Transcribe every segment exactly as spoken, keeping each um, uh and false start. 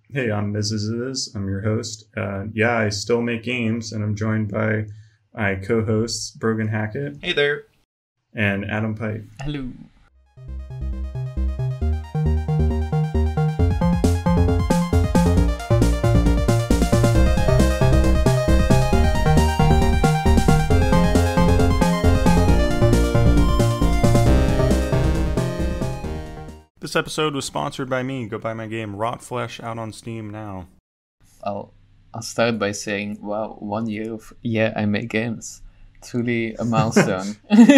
Hey, I'm Missus Is. I'm your host. Uh, yeah, I still make games, and I'm joined by my co-hosts Brogan Hackett Hey there. and Adam Pipe. Hello. This episode was sponsored by me. Go buy my game Rot Flesh out on Steam now. I'll I'll start by saying, wow, one year of yeah, I make games. Truly a milestone.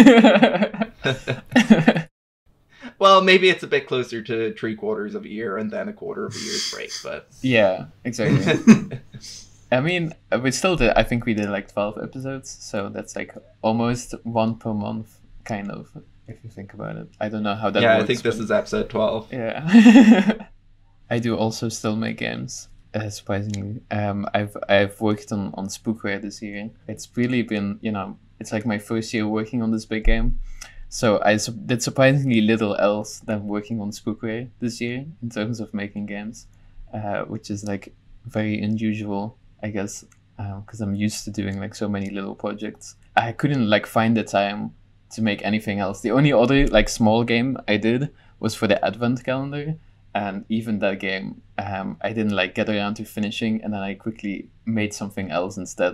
Well, maybe it's a bit closer to three quarters of a year and then a quarter of a year's break, but Yeah, exactly. I mean, we still did. I think we did like twelve episodes, so that's like almost one per month, kind of. If you think about it, I don't know how that yeah, works. I think this but- is episode twelve. Yeah. I do also still make games, uh, surprisingly. Um, I've I've worked on, on Spookware this year. It's really been, you know, it's like my first year working on this big game. So I su- did surprisingly little else than working on Spookware this year in terms of making games, uh, which is like very unusual, I guess, because I'm used to doing like so many little projects. I couldn't like find the time to make anything else. The only other like small game I did was for the Advent calendar, and even that game um, I didn't like get around to finishing, and then I quickly made something else instead.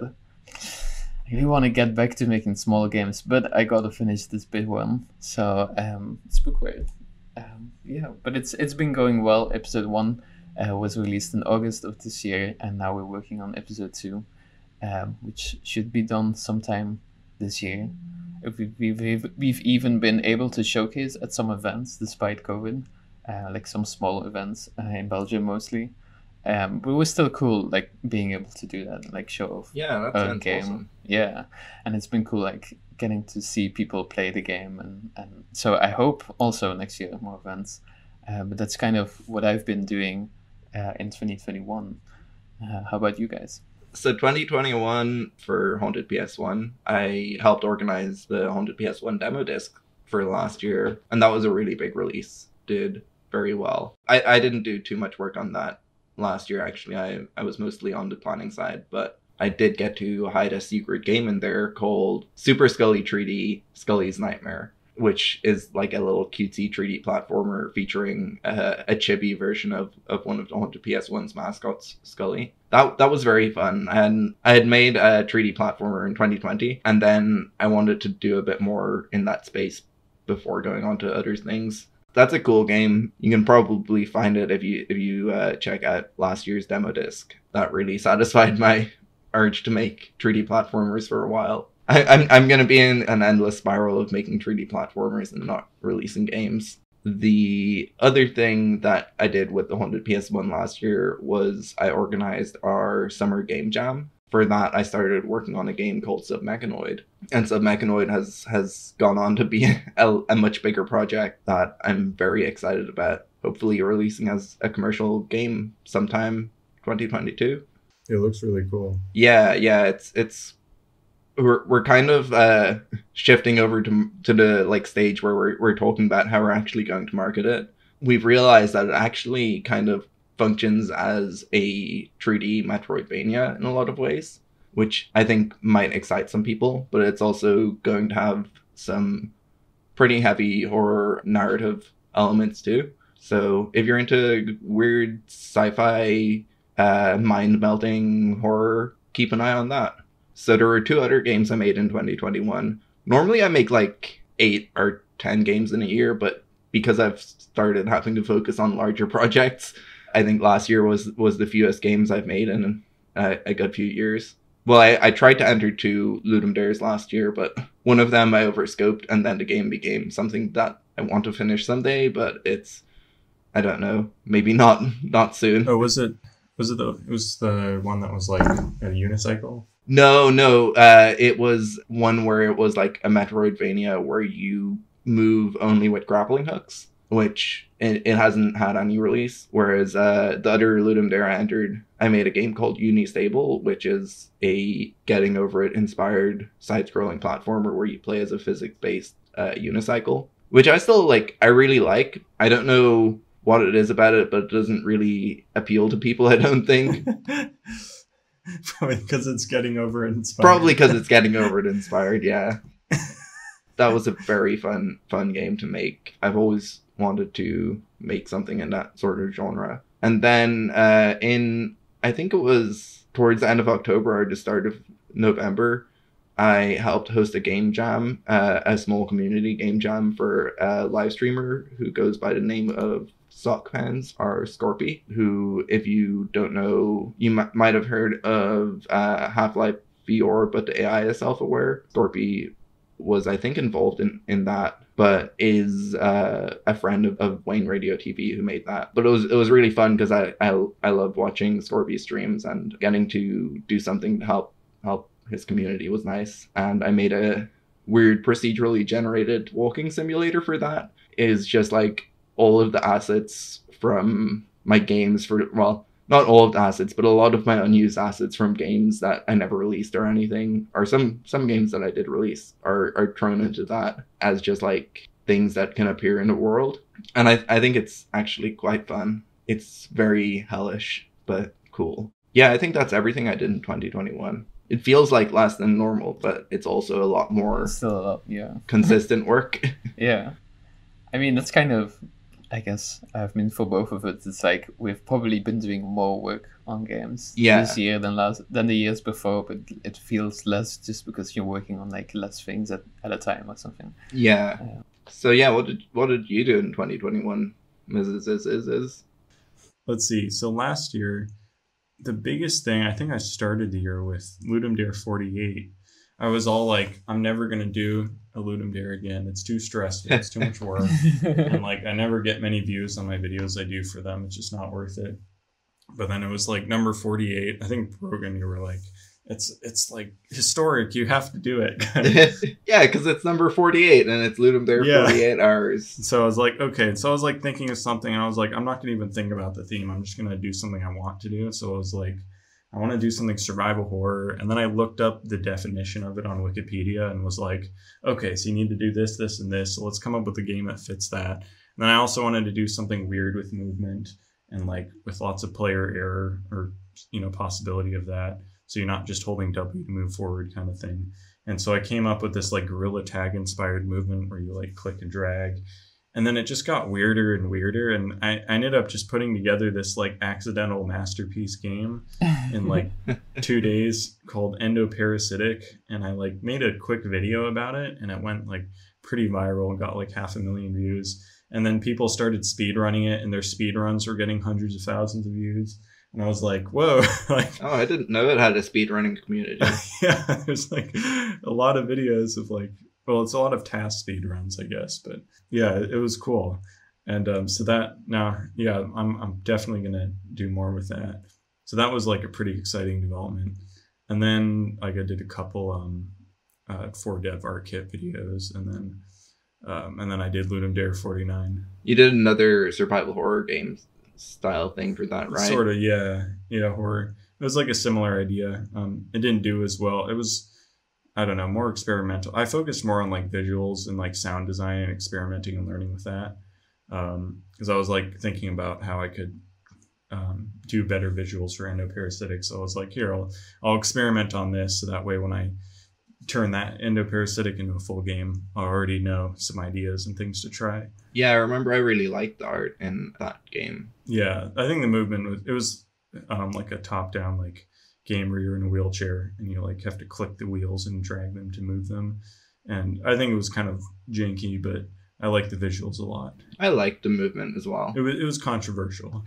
I really want to get back to making small games, but I gotta finish this big one. So um, Spookware, um, yeah, but it's it's been going well. Episode one uh, was released in August of this year, and now we're working on episode two, um, which should be done sometime this year. We've, we've, we've even been able to showcase at some events despite COVID, uh, like some small events uh, in Belgium mostly. Um, but it was still cool, like being able to do that, like show off Yeah, that our sounds game. awesome. Yeah, and it's been cool, like getting to see people play the game, and, and so I hope also next year more events. Uh, but that's kind of what I've been doing uh, in twenty twenty-one. Uh, how about you guys? So twenty twenty-one for Haunted P S one, I helped organize the Haunted P S one demo disc for last year, and that was a really big release. Did very well. I, I didn't do too much work on that last year, actually. I, I was mostly on the planning side, but I did get to hide a secret game in there called Super Scully three D Scully's Nightmare, which is like a little cutesy three D platformer featuring a, a chibi version of, of one of the Haunted P S one's mascots, Scully. That that was very fun, and I had made a three D platformer in twenty twenty, and then I wanted to do a bit more in that space before going on to other things. That's a cool game. You can probably find it if you if you uh, check out last year's demo disc. That really satisfied my urge to make three D platformers for a while. I, I'm I'm gonna be in an endless spiral of making three D platformers and not releasing games. The other thing that I did with the Haunted P S one last year was I organized our summer game jam. For that, I started working on a game called Submechanoid. And Submechanoid has, has gone on to be a, a much bigger project that I'm very excited about. Hopefully releasing as a commercial game sometime twenty twenty-two. It looks really cool. Yeah, yeah, it's it's we're we're kind of uh, shifting over to to the like stage where we're we're talking about how we're actually going to market it. We've realized that it actually kind of functions as a three D Metroidvania in a lot of ways, which I think might excite some people, but it's also going to have some pretty heavy horror narrative elements too. So if you're into weird sci-fi, uh, mind-melting horror, keep an eye on that. So there were two other games I made in twenty twenty-one. Normally I make like eight or ten games in a year, but because I've started having to focus on larger projects, I think last year was was the fewest games I've made in a, a good few years. Well, I, I tried to enter two Ludum Dares last year, but one of them I overscoped, and then the game became something that I want to finish someday, but it's, I don't know, maybe not not soon. Oh, was it? Was it the? It was the one that was like a unicycle? No, no, uh, it was one where it was like a Metroidvania where you move only with grappling hooks, which it, it hasn't had any release. Whereas uh, the other Ludum Dare I entered, I made a game called Unistable, which is a Getting Over It inspired side-scrolling platformer where you play as a physics-based uh, unicycle, which I still like. I really like. I don't know what it is about it, but it doesn't really appeal to people, I don't think. Probably because it's getting over it inspired. Probably because it's getting over it inspired, yeah. That was a very fun, fun game to make. I've always wanted to make something in that sort of genre. And then uh, in, I think it was towards the end of October or the start of November, I helped host a game jam, uh, a small community game jam for a live streamer who goes by the name of Sockfans, or Scorpy, who, if you don't know, you m- might have heard of uh, Half-Life V R, but the A I is self-aware. Scorpy was, I think, involved in, in that, but is uh, a friend of, of Wayne Radio T V who made that. But it was it was really fun because I, I I love watching Scorpy streams, and getting to do something to help help his community was nice. And I made a weird procedurally generated walking simulator for that. Is just like all of the assets from my games for, well, not all of the assets, but a lot of my unused assets from games that I never released or anything, or some some games that I did release are, are thrown into that as just like things that can appear in the world. And I, I think it's actually quite fun. It's very hellish, but cool. Yeah, I think that's everything I did in twenty twenty-one. It feels like less than normal, but it's also a lot more Still a lot, yeah. consistent work. Yeah. I mean, that's kind of, I guess, I mean, for both of us, it's like we've probably been doing more work on games Yeah. this year than last than the years before, but it feels less just because you're working on like less things at, at a time or something. Yeah. Yeah. So yeah, what did what did you do in twenty twenty-one, Missus Is Is Is? Let's see. So last year, the biggest thing, I think I started the year with Ludum Dare forty-eight. I was all like, I'm never going to do a Ludum Dare again. It's too stressful. It's too much work. And like, I never get many views on my videos I do for them. It's just not worth it. But then it was like number forty-eight. I think, Brogan, you were like, it's it's like historic. You have to do it. Yeah, because it's number forty-eight and it's Ludum Dare Yeah. forty-eight hours. So I was like, okay. So I was like thinking of something, and I was like, I'm not going to even think about the theme. I'm just going to do something I want to do. So I was like, I want to do something survival horror. And then I looked up the definition of it on Wikipedia and was like, okay, so you need to do this, this, and this. So let's come up with a game that fits that. And then I also wanted to do something weird with movement and like with lots of player error or, you know, possibility of that. So you're not just holding W to move forward kind of thing. And so I came up with this like Gorilla Tag inspired movement where you like click and drag. And then it just got weirder and weirder. And I, I ended up just putting together this like accidental masterpiece game in like two days called Endoparasitic. And I like made a quick video about it, and it went like pretty viral and got like half a million views. And then people started speed running it, and their speed runs were getting hundreds of thousands of views. And I was like, whoa. Like, Oh, I didn't know it had a speedrunning community. yeah, there's like a lot of videos of like, well, it's a lot of task speed runs, I guess. But yeah, it, it was cool. And um, so that now, yeah, I'm I'm definitely going to do more with that. So that was like a pretty exciting development. And then like I did a couple um, uh, four dev art kit videos, and then um, and then I did Ludum Dare forty-nine. You did another survival horror game style thing for that, right? Sort of, yeah. Yeah, horror. It was like a similar idea. Um, it didn't do as well. It was, I don't know, more experimental. I focused more on like visuals and like sound design and experimenting and learning with that. Um, because I was like thinking about how I could um, do better visuals for Endoparasitic. So I was like, here, I'll, I'll experiment on this. So that way when I turn that Endoparasitic into a full game, I already know some ideas and things to try. Yeah, I remember I really liked the art in that game. Yeah, I think the movement was, it was um, like a top-down like game where you're in a wheelchair and you like have to click the wheels and drag them to move them. And I think it was kind of janky, but I like the visuals a lot. I liked the movement as well. It was it was controversial.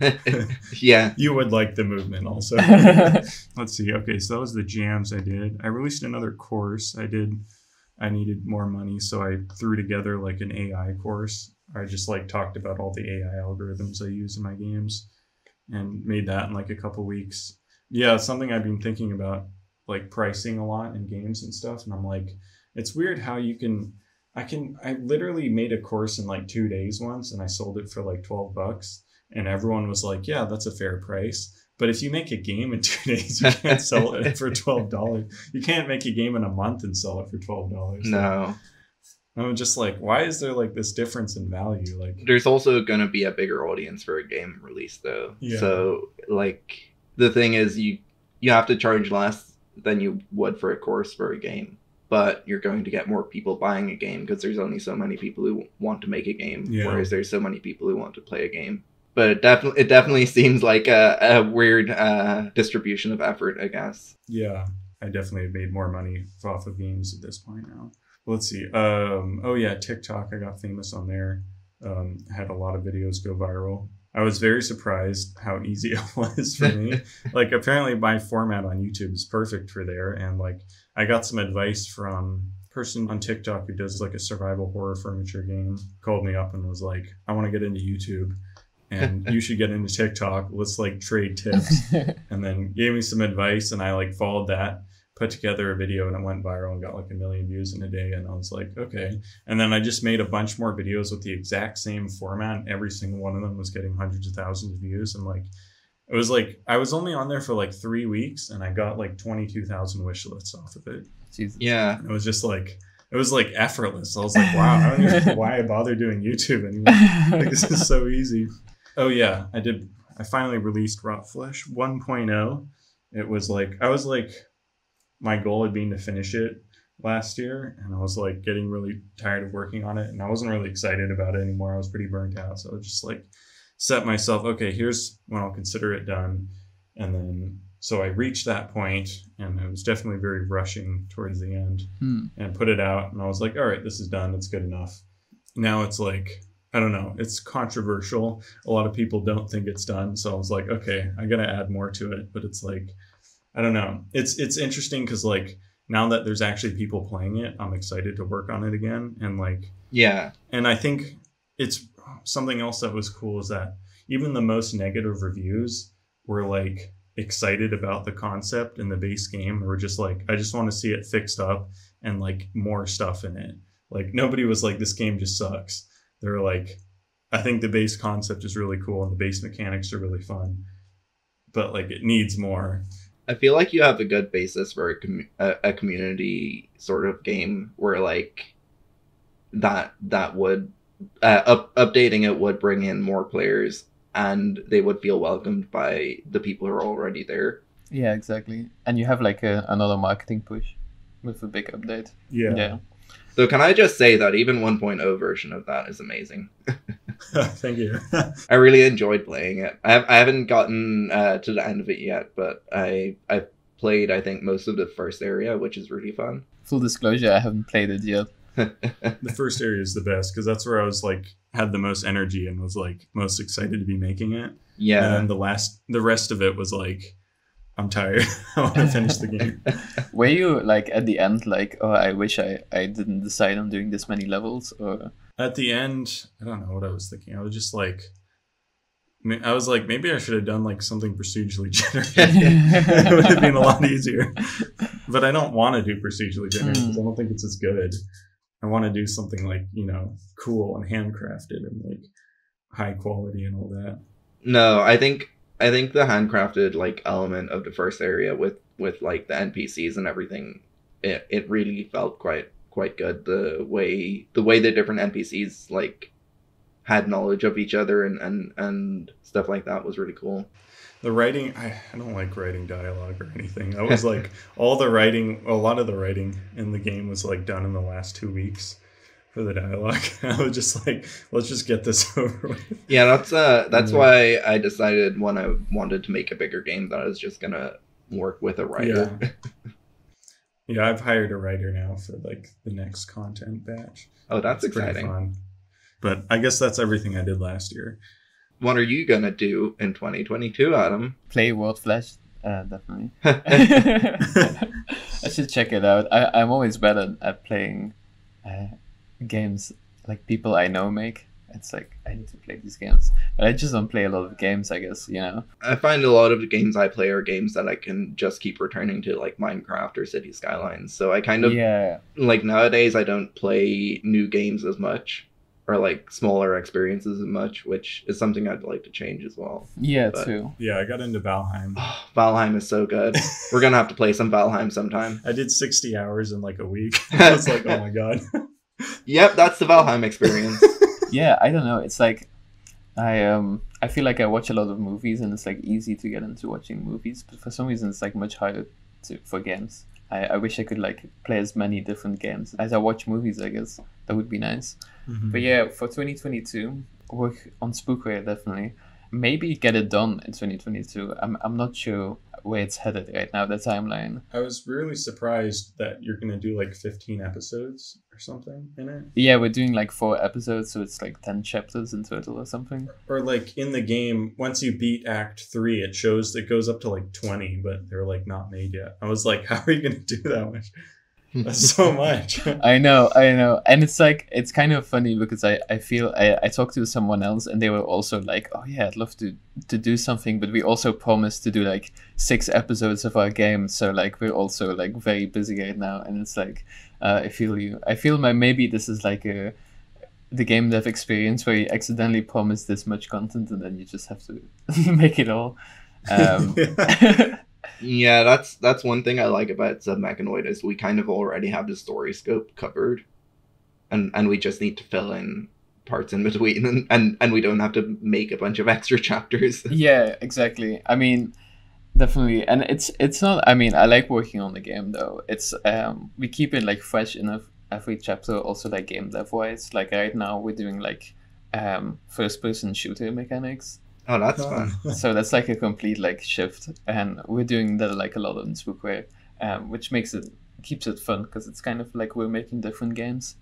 Yeah. You would like the movement also. Let's see. Okay, so that was the jams I did. I released another course. I did. I needed more money, so I threw together like an A I course. I just like talked about all the A I algorithms I use in my games and made that in like a couple weeks. Yeah, it's something I've been thinking about, like pricing a lot in games and stuff. And I'm like, it's weird how you can, I can, I literally made a course in like two days once and I sold it for like twelve bucks. And everyone was like, yeah, that's a fair price. But if you make a game in two days, you can't sell it for twelve dollars. You can't make a game in a month and sell it for twelve dollars. No. And I'm just like, why is there like this difference in value? Like, There's also going to be a bigger audience for a game release, though. Yeah. So, like, the thing is, you you have to charge less than you would for a course for a game, but you're going to get more people buying a game because there's only so many people who want to make a game, Yeah. whereas there's so many people who want to play a game. But it definitely it definitely seems like a, a weird uh, distribution of effort, I guess. yeah, I definitely have made more money off of games at this point now. Let's see. Um, oh yeah, TikTok. I got famous on there. Um, had a lot of videos go viral. I was very surprised how easy it was for me. Like, apparently my format on YouTube is perfect for there. And like, I got some advice from a person on TikTok who does like a survival horror furniture game, called me up and was like, I want to get into YouTube and you should get into TikTok. Let's like trade tips. And then gave me some advice and I like followed that, put together a video, and it went viral and got like a million views in a day. And I was like, okay. And then I just made a bunch more videos with the exact same format. And every single one of them was getting hundreds of thousands of views. And like, it was like, I was only on there for like three weeks and I got like twenty-two thousand wish lists off of it. Jesus. Yeah. And it was just like, it was like effortless. I was like, wow, I don't even know why I bother doing YouTube anymore. Like, this is so easy. Oh yeah, I did. I finally released Rot Flesh one point oh. It was like, I was like, my goal had been to finish it last year, and I was like getting really tired of working on it, and I wasn't really excited about it anymore. I was pretty burnt out, so I was just like set myself, okay, here's when I'll consider it done. And then so I reached that point, and it was definitely very rushing towards the end, Hmm. and put it out, and I was like, all right, this is done, it's good enough. Now it's like, I don't know, it's controversial. A lot of people don't think it's done, so I was like, okay, I gotta add more to it. But it's like, I don't know. It's it's interesting because like now that there's actually people playing it, I'm excited to work on it again. And like, Yeah. and I think it's something else that was cool is that even the most negative reviews were like excited about the concept and the base game. They were just like, I just want to see it fixed up and like more stuff in it. Like, nobody was like, this game just sucks. They're like, I think the base concept is really cool and the base mechanics are really fun, but like it needs more. I feel like you have a good basis for a, com- a, a community sort of game where like that that would uh, up, updating it would bring in more players and they would feel welcomed by the people who are already there. Yeah, exactly. And you have like a, another marketing push with a big update. Yeah. Yeah. So can I just say that even one point oh version of that is amazing. Thank you. I really enjoyed playing it. I, have, I haven't gotten uh, to the end of it yet, but I I played, I think, most of the first area, which is really fun. Full disclosure, I haven't played it yet. The first area is the best because that's where I was like had the most energy and was like most excited to be making it. Yeah. And then the last, the rest of it was like, I'm tired. I want to finish the game. Were you like at the end like, oh, I wish I, I didn't decide on doing this many levels? Or At the end, I don't know what I was thinking. I was just like, I was like, maybe I should have done like something procedurally generated. It would have been a lot easier. But I don't want to do procedurally generated because I don't think it's as good. I want to do something like, you know, cool and handcrafted and like high quality and all that. No, I think I think the handcrafted like element of the first area with with like the N P Cs and everything, it, it really felt quite quite good. The way the way the different N P Cs like had knowledge of each other and and, and stuff like that was really cool. The writing, I, I don't like writing dialogue or anything. I was like, all the writing, a lot of the writing in the game was like done in the last two weeks for the dialogue. I was just like, let's just get this over with. Yeah, that's uh that's Yeah. why I decided when I wanted to make a bigger game that I was just gonna work with a writer. Yeah. Yeah, I've hired a writer now for like the next content batch. Oh, that's It's pretty exciting. fun. But I guess that's everything I did last year. What are you gonna do in twenty twenty-two, Adam? play World Flash? Uh, definitely. I should check it out. I, I'm always better at playing uh, games like people I know make. It's like, I need to play these games. But I just don't play a lot of games, I guess, you know? I find a lot of the games I play are games that I can just keep returning to, like Minecraft or City Skylines. So I kind of, Yeah. like nowadays, I don't play new games as much, or like smaller experiences as much, which is something I'd like to change as well. Yeah, But- too. Yeah, I got into Valheim. Oh, Valheim is so good. We're gonna have to play some Valheim sometime. I did sixty hours in like a week. I was like, oh my god. Yep, that's the Valheim experience. Yeah, I don't know. It's like I um I feel like I watch a lot of movies and it's like easy to get into watching movies, but for some reason it's like much harder to for games. I, I wish I could like play as many different games as I watch movies, I guess. That would be nice. Mhm. But yeah, for twenty twenty-two, work on Spookware definitely. Maybe get it done in twenty twenty-two. I'm I'm not sure where it's headed right now, the timeline. I was really surprised that you're gonna do like fifteen episodes or something in it. Yeah, we're doing like four episodes, so it's like ten chapters in total or something. Or like in the game, once you beat Act Three, it shows it goes up to like twenty, but they're like not made yet. I was like, how are you gonna do that much? That's so much. I know, I know. And it's like, it's kind of funny because I, I feel, I, I talked to someone else and they were also like, oh yeah, I'd love to, to do something. But we also promised to do like six episodes of our game. So like, we're also like very busy right now. And it's like, uh, I feel you. I feel my, maybe this is like a, the game dev experience where you accidentally promise this much content and then you just have to make it all. Um, Yeah, that's that's one thing I like about Submechanoid is we kind of already have the story scope covered, and and we just need to fill in parts in between, and and, and we don't have to make a bunch of extra chapters. Yeah, exactly. I mean, definitely, and it's it's not. I mean, I like working on the game though. It's um we keep it like fresh enough every chapter. Also, like game dev wise, like right now we're doing like um first person shooter mechanics. Oh, that's fun. So that's like a complete like shift, and we're doing that like a lot in Spookware, um, which makes it keeps it fun because it's kind of like we're making different games.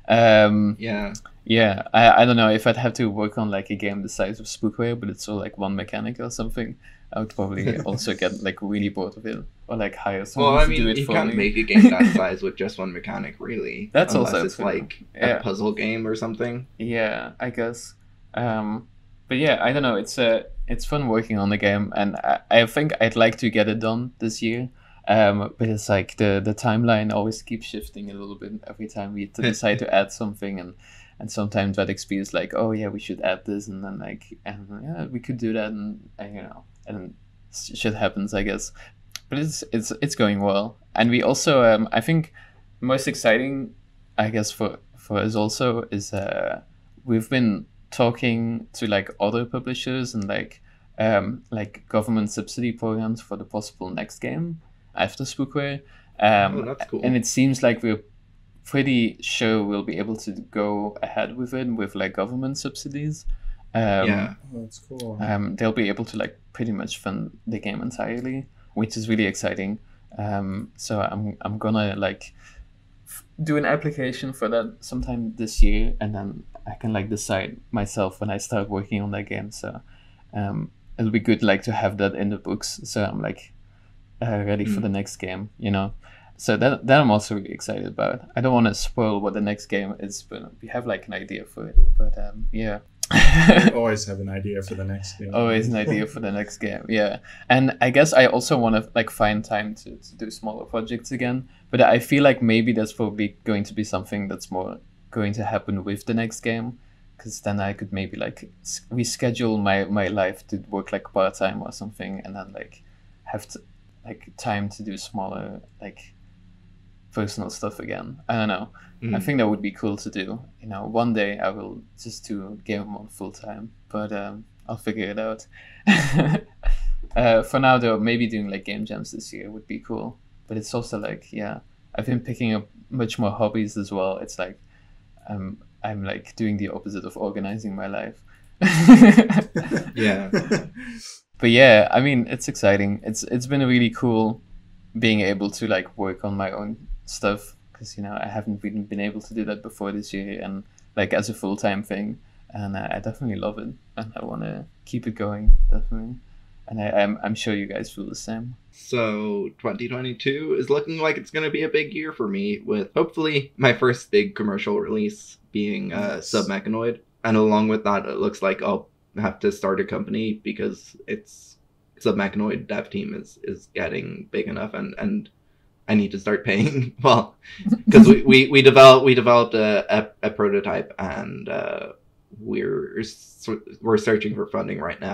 Um, Yeah. yeah, I, I don't know if I'd have to work on like a game the size of Spookware, but it's all like one mechanic or something. I would probably also get like really bored of it, or like hire someone Well, I to do mean, it you for can't me. make a game that size with just one mechanic, really. That's unless also it's true. like Yeah. a puzzle game or something. Yeah, I guess. Um, but yeah, I don't know. It's uh, it's fun working on the game, and I, I think I'd like to get it done this year. Um, but it's like the the timeline always keeps shifting a little bit every time we to decide to add something, and and sometimes that X P is like, oh yeah, we should add this, and then like, and yeah, we could do that, and, and you know, and shit happens, I guess. But it's it's it's going well, and we also um, I think most exciting, I guess for for us also is uh, we've been talking to like other publishers and like um like government subsidy programs for the possible next game after Spookware, um Oh, that's cool. and it seems like we're pretty sure we'll be able to go ahead with it with like government subsidies. um Yeah. Oh, that's cool. um, they'll be able to like pretty much fund the game entirely, which is really exciting. Um, so I'm I'm gonna like f- do an application for that sometime this year, and then I can like decide myself when I start working on that game. So um, it'll be good like to have that in the books. So I'm like uh, ready for Mm. the next game, you know. So that that I'm also really excited about. I don't want to spoil what the next game is, but we have like an idea for it. But um, yeah. I always have an idea for the next game. Always an idea for the next game, yeah. And I guess I also want to like find time to, to do smaller projects again, but I feel like maybe that's probably going to be something that's more going to happen with the next game, because then I could maybe like s- reschedule my my life to work like part-time or something, and then like have to, like time to do smaller like personal stuff again. I don't know. I Mhm. think that would be cool to do. You know, one day I will just do game mode full time, but um, I'll figure it out. uh, for now, though, maybe doing like game jams this year would be cool. But it's also like, yeah, I've been picking up much more hobbies as well. It's like, um, I'm like doing the opposite of organizing my life. Yeah. But yeah, I mean, it's exciting. It's it's been really cool being able to like work on my own stuff, because you know I haven't been been able to do that before this year, and like as a full time thing, and I, I definitely love it, and I want to keep it going definitely, and I, I'm I'm sure you guys feel the same. So twenty twenty-two is looking like it's going to be a big year for me, with hopefully my first big commercial release being uh, Nice. Submechanoid. And along with that, it looks like I'll have to start a company because it's Submechanoid dev team is, is getting big enough, and, and I need to start paying. Well, because we, we, we developed we developed a, a, a prototype, and uh, we're we're searching for funding right now,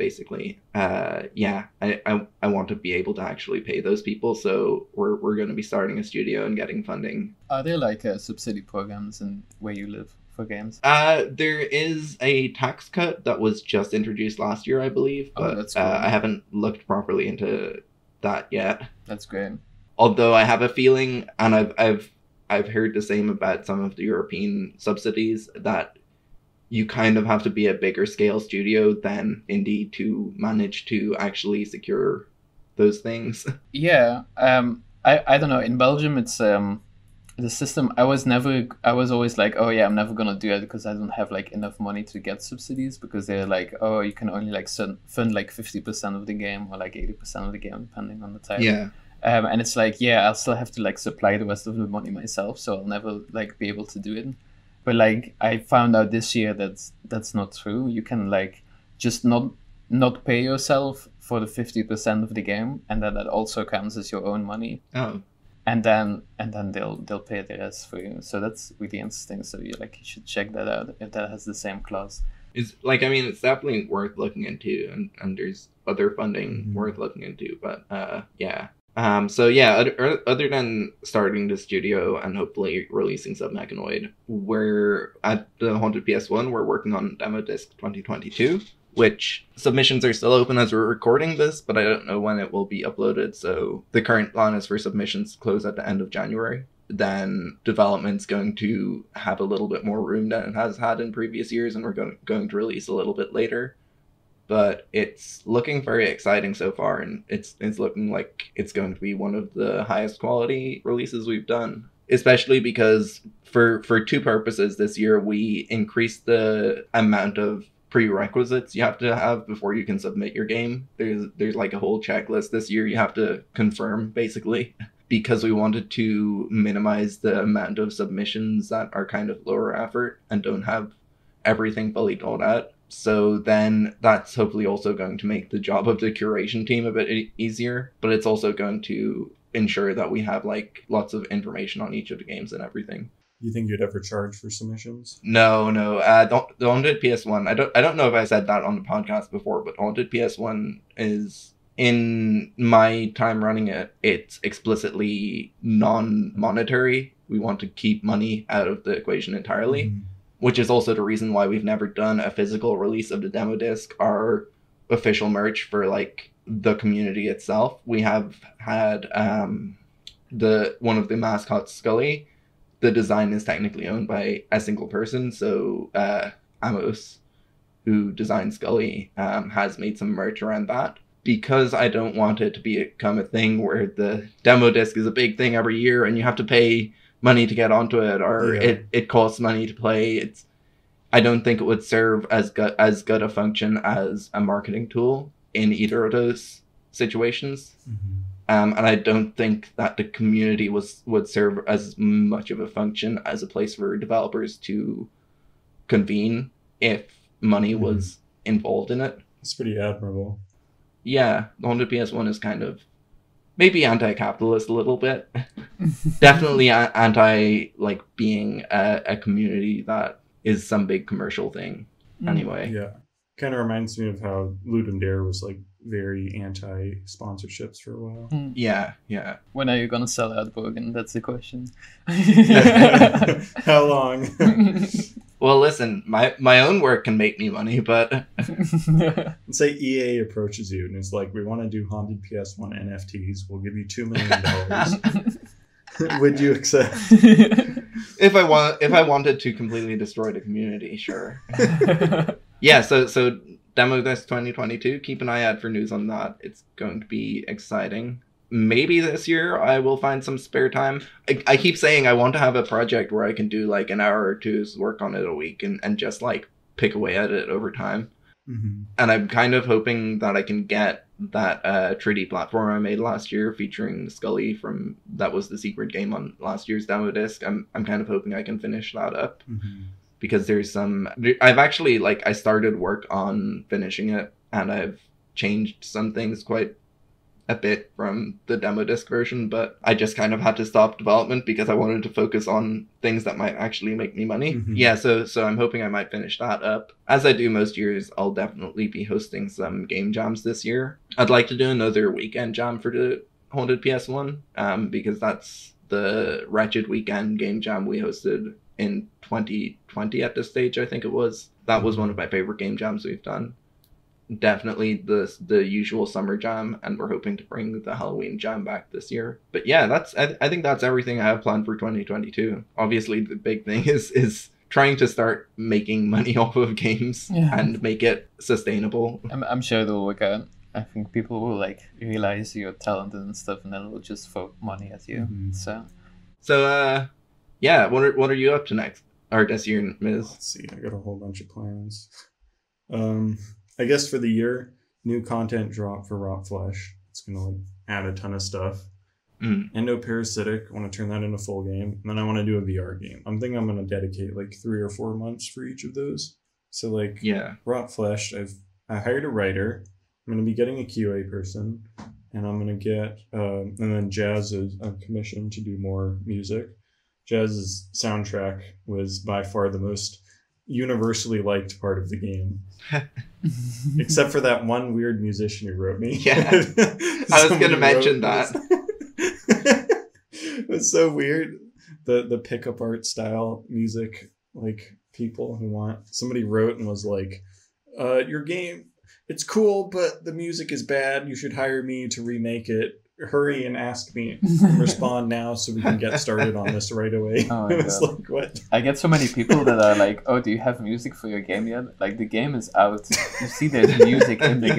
basically. Uh, yeah, I, I I want to be able to actually pay those people, so we're we're going to be starting a studio and getting funding. Are there like uh, subsidy programs in where you live for games? Uh, there is a tax cut that was just introduced last year, I believe, but Oh, that's cool. uh, I haven't looked properly into that yet. That's great. Although I have a feeling, and I've I've I've heard the same about some of the European subsidies, that you kind of have to be a bigger scale studio than indie to manage to actually secure those things. Yeah. Um. I I don't know. In Belgium, it's um. The system, I was never, I was always like, oh yeah, I'm never gonna do it because I don't have like enough money to get subsidies, because they're like, oh, you can only like fund like fifty percent of the game or like eighty percent of the game, depending on the title. Yeah. Um, and it's like, yeah, I'll still have to like supply the rest of the money myself, so I'll never like be able to do it. But like, I found out this year that that's not true. You can like just not not pay yourself for the fifty percent of the game, and then that also counts as your own money. Oh. And then and then they'll they'll pay the rest for you. So that's really interesting. So you like you should check that out if that has the same clause. It's like, I mean, it's definitely worth looking into, and, and there's other funding Mm-hmm. worth looking into, but uh, yeah. Um, so yeah, other, other than starting the studio and hopefully releasing Submechanoid, we're at the Haunted P S one, we're working on Demo Disc twenty twenty-two, which submissions are still open as we're recording this, but I don't know when it will be uploaded, so the current plan is for submissions to close at the end of January. Then development's going to have a little bit more room than it has had in previous years, and we're going, going to release a little bit later. But it's looking very exciting so far, and it's it's looking like it's going to be one of the highest quality releases we've done. Especially because for for two purposes this year, we increased the amount of prerequisites you have to have before you can submit your game. There's there's like a whole checklist this year you have to confirm, basically, because we wanted to minimize the amount of submissions that are kind of lower effort and don't have everything fully thought out. So then that's hopefully also going to make the job of the curation team a bit e- easier, but it's also going to ensure that we have like lots of information on each of the games and everything. You think you'd ever charge for submissions? No, no. Uh, don't, the Haunted P S one, I don't I don't know if I said that on the podcast before, but Haunted P S one is, in my time running it, it's explicitly non-monetary. We want to keep money out of the equation entirely. Mm-hmm. Which is also the reason why we've never done a physical release of the demo disc or official merch for like the community itself. We have had um, the one of the mascots, Scully. The design is technically owned by a single person, so uh, Amos, who designed Scully, um, has made some merch around that. Because I don't want it to become a thing where the demo disc is a big thing every year and you have to pay money to get onto it, or Yeah. it, it costs money to play. It's I don't think it would serve as good as good a function as a marketing tool in either of those situations. Mm-hmm. Um, and I don't think that the community was would serve as much of a function as a place for developers to convene if money Mm-hmm. was involved in it. It's pretty admirable. Yeah, the Haunted P S one is kind of maybe anti-capitalist a little bit. Definitely a- anti, like, being a, a community that is some big commercial thing. Mm. Anyway. Yeah. Kind of reminds me of how Ludum Dare was like very anti-sponsorships for a while. Mm. Yeah, yeah. When are you gonna sell out, Bogan? That's the question. How long? Well, listen, my, my own work can make me money, but Let's say E A approaches you and is like, we want to do Haunted P S one N F Ts. We'll give you two million dollars. Would you accept? if I want, if I wanted to completely destroy the community, sure. Yeah, so so Demo Disc twenty twenty-two, keep an eye out for news on that. It's going to be exciting. Maybe this year I will find some spare time. I, I keep saying I want to have a project where I can do like an hour or two's work on it a week and, and just like pick away at it over time. Mm-hmm. And I'm kind of hoping that I can get that uh, three D platform I made last year featuring Scully from, that was the secret game on last year's demo disc. I'm, I'm kind of hoping I can finish that up. Mm-hmm. Because there's some, I've actually, like, I started work on finishing it, and I've changed some things quite a bit from the demo disc version, but I just kind of had to stop development because I wanted to focus on things that might actually make me money. Mm-hmm. Yeah, so so I'm hoping I might finish that up. As I do most years, I'll definitely be hosting some game jams this year. I'd like to do another weekend jam for the Haunted P S one, um, because that's the Wretched Weekend game jam we hosted in twenty twenty at this stage, I think it was. That was one of my favorite game jams we've done. Definitely the the usual summer jam, and we're hoping to bring the Halloween jam back this year. But yeah, that's I, I think that's everything I have planned for twenty twenty-two. Obviously, the big thing is is trying to start making money off of games yeah. and make it sustainable. I'm I'm sure it'll work out. I think people will like realize you're talented and stuff, and then will just throw money at you. Mm-hmm. So, so uh, yeah. What are what are you up to next, or this year, Miz? Let's see. I got a whole bunch of plans. Um. I guess for the year, new content drop for Rot Flesh. It's going to like add a ton of stuff. Mm. Endoparasitic, I want to turn that into a full game. And then I want to do a V R game. I'm thinking I'm going to dedicate like three or four months for each of those. So like yeah. Rot Flesh, I've I hired a writer. I'm going to be getting a Q A person. And I'm going to get, uh, and then Jazz is I'm commissioned to do more music. Jazz's soundtrack was by far the most universally liked part of the game. Except for that one weird musician who wrote me. Yeah. I was going to mention that. It was so weird. The the pickup art style music, like people who want, somebody wrote and was like, uh, your game, it's cool, but the music is bad. You should hire me to remake it. Hurry and ask me. Respond now so we can get started on this right away. Oh it was like, what? I get so many people that are like, oh, do you have music for your game yet? Like, the game is out. You see there's music in the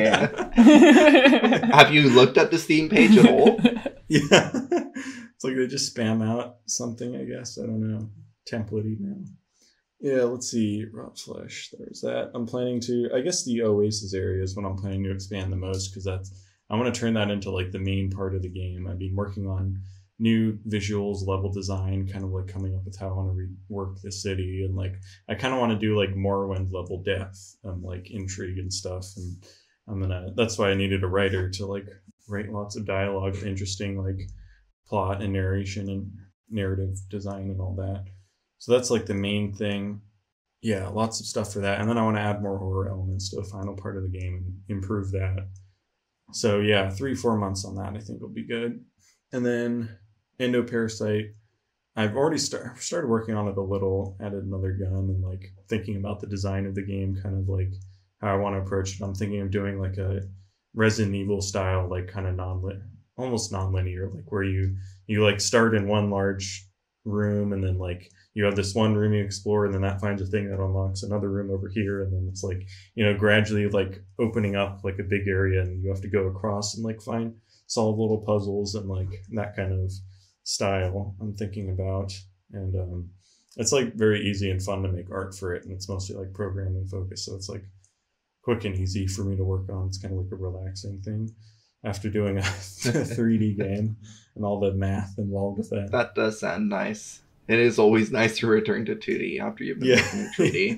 game. Have you looked at the Steam page at all? Yeah. It's like they just spam out something, I guess. I don't know. Template now. Yeah, let's see. Rot Flesh. There's that. I'm planning to, I guess the Oasis area is what I'm planning to expand the most, because that's, I want to turn that into like the main part of the game. I've been working on new visuals, level design, kind of like coming up with how I want to rework the city. And like, I kind of want to do like Morrowind level depth and like intrigue and stuff. And I'm going to, that's why I needed a writer to like write lots of dialogue, interesting like plot and narration and narrative design and all that. So that's like the main thing. Yeah, lots of stuff for that. And then I want to add more horror elements to the final part of the game and improve that. So yeah, three, four months on that I think will be good. And then Endoparasite, I've already start, started working on it a little, added another gun and like thinking about the design of the game, kind of like how I want to approach it. I'm thinking of doing like a Resident Evil style, like kind of non almost non-linear, like where you, you like start in one large room and then like you have this one room you explore and then that finds a thing that unlocks another room over here, and then it's like, you know, gradually like opening up like a big area and you have to go across and like find solve little puzzles and like that kind of style I'm thinking about. And um it's like very easy and fun to make art for it, and it's mostly like programming focused, so it's like quick and easy for me to work on. It's kind of like a relaxing thing after doing a three D game and all the math involved with that. That does sound nice. It is always nice to return to two D after you've been yeah. working in three D.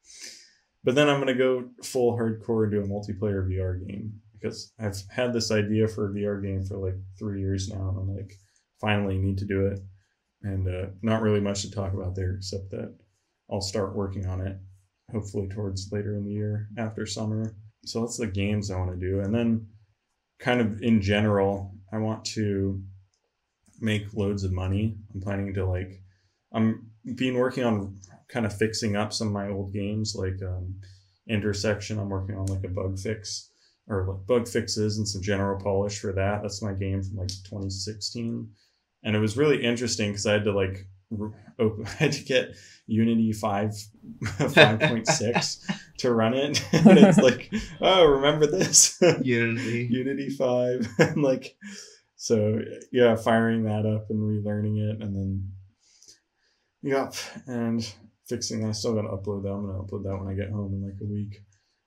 But then I'm going to go full hardcore and do a multiplayer V R game, because I've had this idea for a V R game for like three years now, and I'm like, finally need to do it. And uh, not really much to talk about there, except that I'll start working on it hopefully towards later in the year after summer. So that's the games I want to do. And then kind of in general, I want to make loads of money. I'm planning to like, I'm been working on kind of fixing up some of my old games, like um, Intersection. I'm working on like a bug fix or like bug fixes and some general polish for that. That's my game from like twenty sixteen. And it was really interesting because I had to like, open, I had to get Unity five point six to run it. And it's like, oh, remember this? Unity. Unity five. And like, so yeah, firing that up and relearning it, and then yep, and fixing that. I still gotta upload that. I'm gonna upload that when I get home in like a week.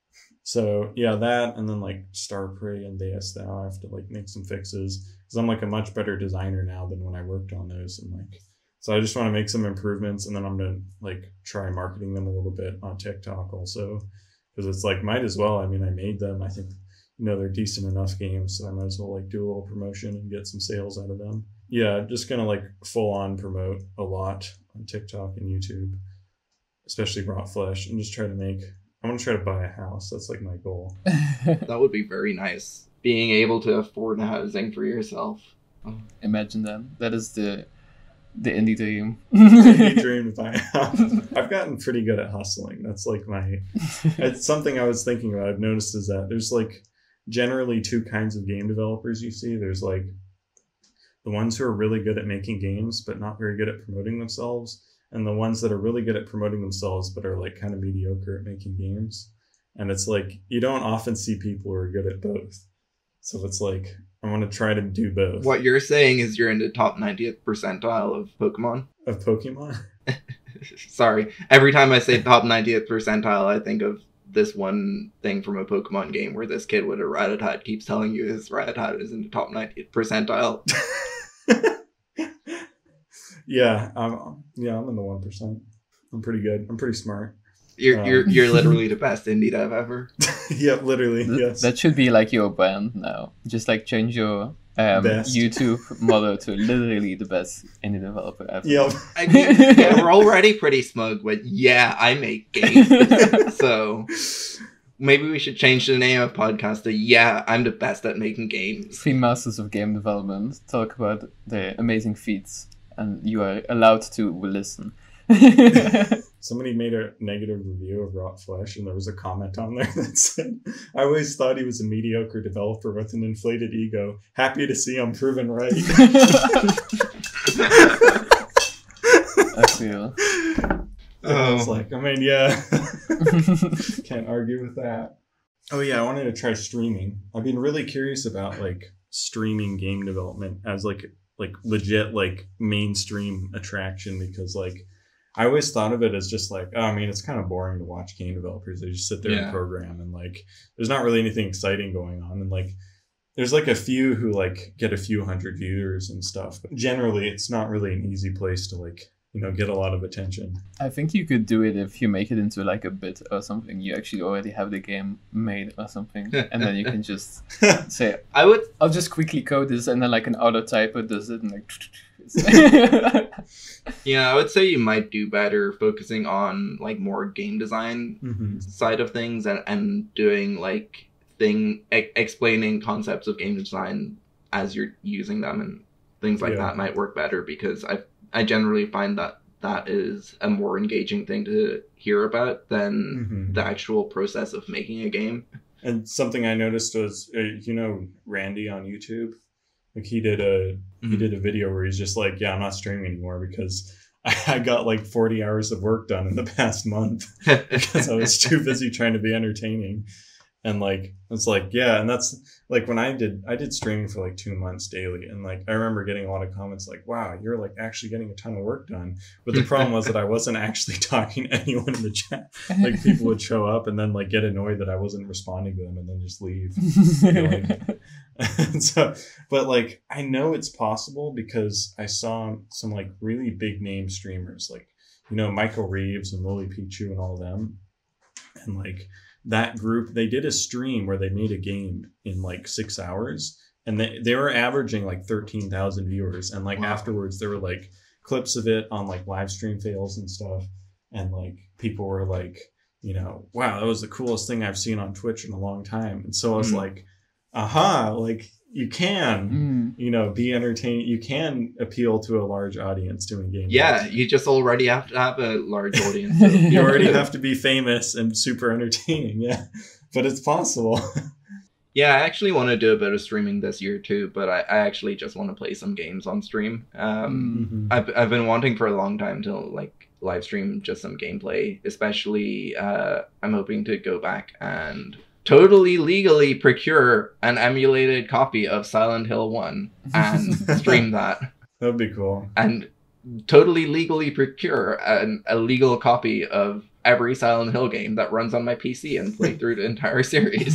So yeah, that, and then like Star Prey and Deus Thou, I have to like make some fixes because I'm like a much better designer now than when I worked on those. And like, so I just want to make some improvements, and then I'm gonna like try marketing them a little bit on TikTok also, because it's like, might as well. I mean, I made them. I think you know, they're decent enough games, so I might as well like do a little promotion and get some sales out of them. Yeah, just gonna like full on promote a lot on TikTok and YouTube, especially Rot Flesh, and just try to make. I want to try to buy a house. That's like my goal. That would be very nice. Being able to afford housing for yourself. Oh. Imagine that. That is the the indie dream. Indie dream to buy a house. I've gotten pretty good at hustling. That's like my. It's something I was thinking about. I've noticed is that there's like generally two kinds of game developers you see. There's like the ones who are really good at making games but not very good at promoting themselves, and the ones that are really good at promoting themselves but are like kind of mediocre at making games. And it's like you don't often see people who are good at both. So it's like I want to try to do both. What you're saying is you're in the top ninetieth percentile of Pokemon? Of Pokemon? Sorry. Every time I say top ninetieth percentile, I think of this one thing from a Pokemon game where this kid with a Rattata keeps telling you his Rattata is in the top ninetieth percentile. Yeah, um, yeah, I'm in the one percent. I'm pretty good. I'm pretty smart. You're um, you're you're literally the best indie dev ever. Yep, literally. Th- Yes. That should be like your brand now. Just like change your um, Best. YouTube motto to literally the best indie developer ever. Yep. I mean, yeah, we're already pretty smug with, yeah, I make games. So maybe we should change the name of podcast to, yeah, I'm the best at making games. Three masters of game development talk about their amazing feats, and you are allowed to listen. Somebody made a negative review of Rot Flesh, and there was a comment on there that said, I always thought he was a mediocre developer with an inflated ego. Happy to see I'm proven right. I feel. And I was like, I mean, yeah. Can't argue with that. Oh, yeah, I wanted to try streaming. I've been really curious about, like, streaming game development as, like, like legit, like, mainstream attraction because, like, I always thought of it as just like, oh, I mean, it's kind of boring to watch game developers. They just sit there Yeah. and program and like, there's not really anything exciting going on. And like, there's like a few who like get a few hundred viewers and stuff. But generally, it's not really an easy place to like, you know, get a lot of attention. I think you could do it if you make it into like a bit or something. You actually already have the game made or something. And then you can just say, I would I'll just quickly code this, and then like an auto typer does it and like yeah, I would say you might do better focusing on like more game design Mm-hmm. side of things and, and doing like thing e- explaining concepts of game design as you're using them and things like Yeah. that might work better because I I generally find that that is a more engaging thing to hear about than Mm-hmm. the actual process of making a game. And something I noticed was, uh, you know, Randy on YouTube, like he did a he Mhm. did a video where he's just like, yeah, I'm not streaming anymore because I got like forty hours of work done in the past month because I was too busy trying to be entertaining. And like, it's like, yeah. And that's like when I did, I did streaming for like two months daily. And like, I remember getting a lot of comments like, wow, you're like actually getting a ton of work done. But the problem was that I wasn't actually talking to anyone in the chat. Like people would show up and then like get annoyed that I wasn't responding to them and then just leave. You know, like, and so, but like, I know it's possible because I saw some like really big name streamers, like, you know, Michael Reeves and Lily Pichu and all of them. And like that group, they did a stream where they made a game in like six hours and they, they were averaging like thirteen thousand viewers. And like Wow. afterwards there were like clips of it on like live stream fails and stuff. And like people were like, you know, wow, that was the coolest thing I've seen on Twitch in a long time. And so I was Mm. like, aha, like you can, Mm. you know, be entertaining. You can appeal to a large audience doing games. Yeah, you just already have to have a large audience. You already have to be famous and super entertaining. Yeah. But it's possible. Yeah, I actually want to do a bit of streaming this year too, but I, I actually just want to play some games on stream. Um, Mhm. I've I've been wanting for a long time to like live stream just some gameplay. Especially, uh, I'm hoping to go back and totally legally procure an emulated copy of Silent Hill one and stream that, That would be cool. and totally legally procure an, a legal copy of every Silent Hill game that runs on my P C and play through the entire series.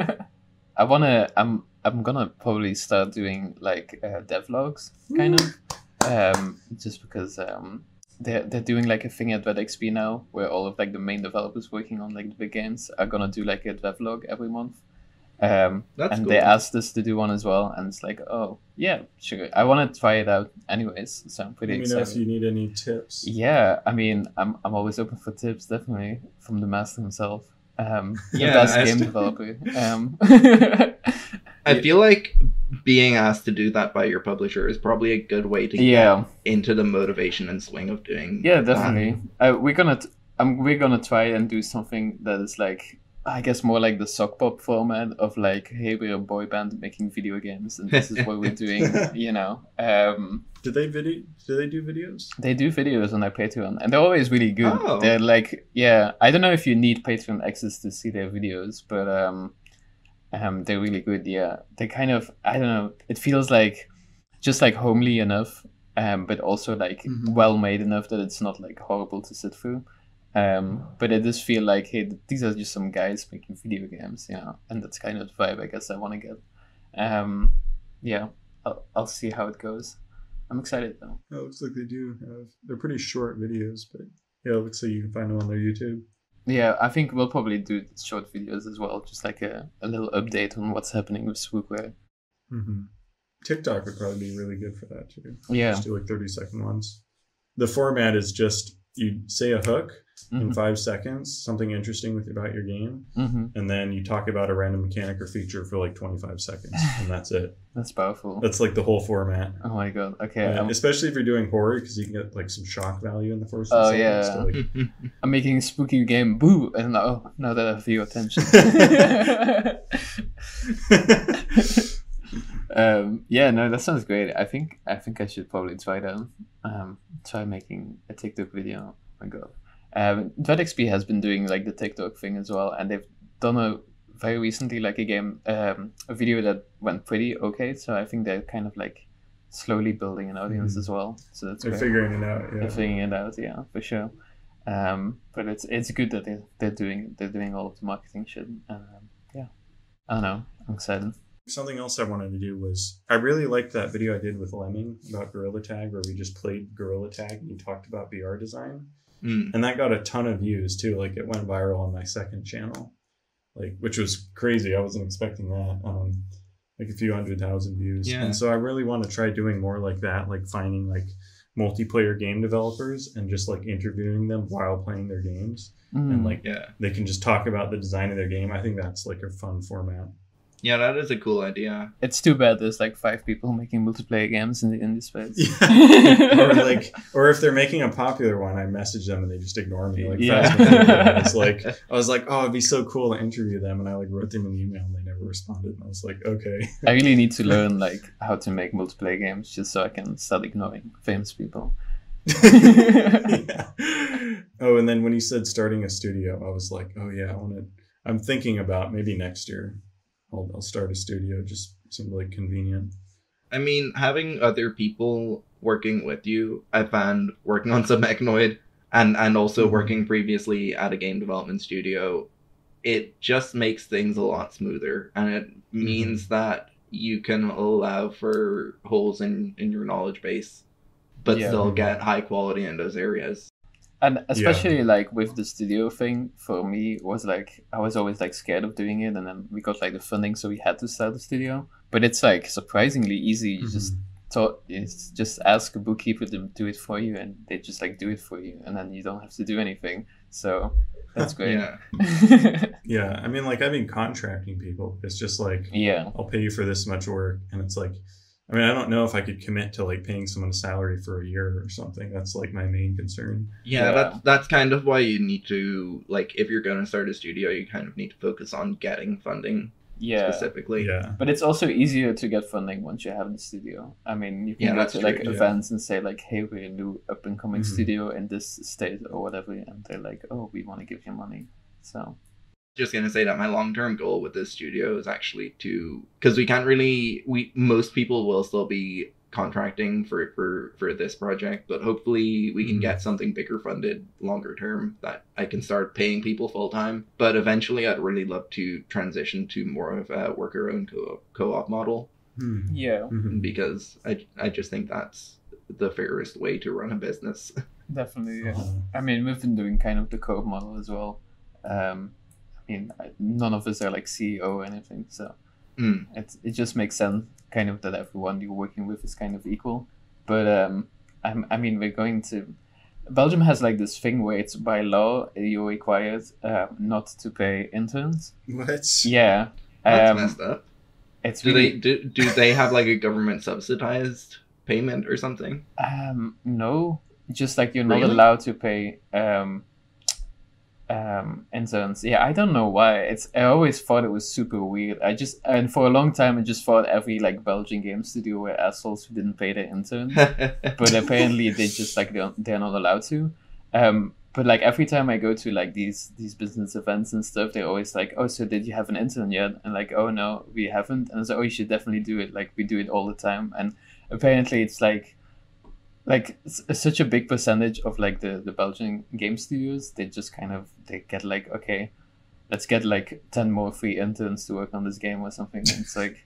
I wanna. I'm. I'm gonna probably start doing like uh, devlogs, kind of, um, just because um, they're they're doing like a thing at Red X P now, where all of like the main developers working on like the big games are gonna do like a devlog every month, Um, That's and cool. they asked us to do one as well, and it's like, oh yeah, sure. I want to try it out anyways, so I'm pretty Let me know excited. if you need any tips. Yeah, I mean, I'm I'm always open for tips, definitely from the master himself. Um, the Yeah, best I game st- developer. Um, I feel like being asked to do that by your publisher is probably a good way to yeah, get into the motivation and swing of doing. yeah, that. definitely. Uh, we're gonna t- um, we're gonna try and do something that is like, I guess, more like the sock pop format of like, hey, we're a boy band making video games, and this is what we're doing. You know, um, Did they video? Do they do videos? they do videos on their Patreon, and they're always really good. Oh. They're like, yeah, I don't know if you need Patreon access to see their videos, but um, um, they're really good. Yeah, they kind of, I don't know, it feels like just like homely enough, um, but also like Mhm. well made enough that it's not like horrible to sit through. Um, but it does feel like, hey, these are just some guys making video games, you know, and that's kind of the vibe I guess I want to get. Um, yeah, I'll, I'll see how it goes. I'm excited though. Oh, it looks like they do have. They're pretty short videos, but yeah, it looks like you can find them on their YouTube. Yeah, I think we'll probably do short videos as well, just like a, a little update on what's happening with Spookware. Mm-hmm. TikTok would probably be really good for that too. Yeah. Just do like thirty second ones. The format is just you say a hook in Mm-hmm. five seconds, something interesting with about your game, Mm-hmm. and then you talk about a random mechanic or feature for like twenty-five seconds, and that's it. That's powerful. That's like the whole format. Oh my god. Okay. Uh, I'm, especially if you're doing horror, because you can get like some shock value in the first. Oh, seconds yeah. to, like, I'm making a spooky game. Boo! And now, now that I have your attention. um, yeah, no, that sounds great. I think I think I should probably try that. Um, try making a TikTok video. Oh my god. Um, DreadXP has been doing like the TikTok thing as well, and they've done a very recently like a game, um, a video that went pretty okay. So I think they're kind of like slowly building an audience Mhm. as well. So that's They're great. figuring it out. They're Yeah. figuring it out, yeah, for sure. Um, but it's it's good that they they're doing they're doing all of the marketing shit. Um, yeah, I don't know. I'm excited. Something else I wanted to do was I really liked that video I did with Lemming about Gorilla Tag, where we just played Gorilla Tag and you talked about V R design. Mm. And that got a ton of views too. Like it went viral on my second channel, like which was crazy. I wasn't expecting that. Um, like a few hundred thousand views. Yeah. And so I really want to try doing more like that, like finding like multiplayer game developers and just like interviewing them while playing their games, Mm. and like Yeah. they can just talk about the design of their game. I think that's like a fun format. Yeah, that is a cool idea. It's too bad there's like five people making multiplayer games in the indie space. Yeah. or like, or if they're making a popular one, I message them and they just ignore me. Like, Yeah. Fast and Furious. It's like I was like, oh, it'd be so cool to interview them, and I like wrote them an email and they never responded. And I was like, okay. I really need to learn like how to make multiplayer games just so I can start ignoring famous people. Yeah. Oh, and then when you said starting a studio, I was like, oh yeah, I want to. I'm thinking about maybe next year. I'll, I'll start a studio. Just seemed like convenient. I mean, having other people working with you, I found working on Submechanoid and, and also Mhm. working previously at a game development studio, it just makes things a lot smoother. And it means that you can allow for holes in, in your knowledge base, but Yeah. still get high quality in those areas. And especially like with the studio thing, for me it was like I was always like scared of doing it, and then we got like the funding, so we had to start the studio. But it's like surprisingly easy. You just thought it's just ask a bookkeeper to do it for you, and they just like do it for you, and then you don't have to do anything. So that's great. Yeah. Yeah, I mean, like I've been contracting people. It's just like Yeah. I'll pay you for this much work, and it's like, I mean, I don't know if I could commit to like paying someone a salary for a year or something. That's like my main concern. Yeah, Yeah. that's that's kind of why you need to, like, if you're going to start a studio, you kind of need to focus on getting funding Yeah. specifically. Yeah, But it's also easier to get funding once you have the studio. I mean, you can Yeah, go that's to like true, yeah. events and say like, "Hey, we're a new up and coming Mhm. studio in this state or whatever," and they're like, "Oh, we want to give you money." So Just gonna say that my long-term goal with this studio is actually to, because we can't really, we most people will still be contracting for for for this project, but hopefully we can Mhm. get something bigger funded longer term that I can start paying people full time. But eventually I'd really love to transition to more of a worker owned co co-op model, Hmm. yeah, Mhm. because I I just think that's the fairest way to run a business. definitely. Yeah. Uh-huh. I mean, we've been doing kind of the co-op model as well. Um, mean, none of us are like C E O or anything, so Mm. it it just makes sense, kind of, that everyone you're working with is kind of equal. But um, I'm, I mean, we're going to. Belgium has like this thing where it's by law you're required uh, not to pay interns. What? Yeah, That's um, messed up. it's Do really, they do, do they have like a government subsidized payment or something? Um, no, just like you're not Really? allowed to pay um, um, interns. Yeah, I don't know why. It's I always thought it was super weird. I just and for a long time I just thought every like Belgian game studio were assholes who didn't pay their interns. But apparently they just like they're, they're not allowed to. Um, but like every time I go to like these these business events and stuff, they're always like, "Oh, so did you have an intern yet?" And like, "Oh no, we haven't." And I was like, "Oh, you should definitely do it. Like we do it all the time." And apparently it's like like s- such a big percentage of like the the Belgian game studios, they just kind of they get like, okay, let's get like ten more free interns to work on this game or something. And it's like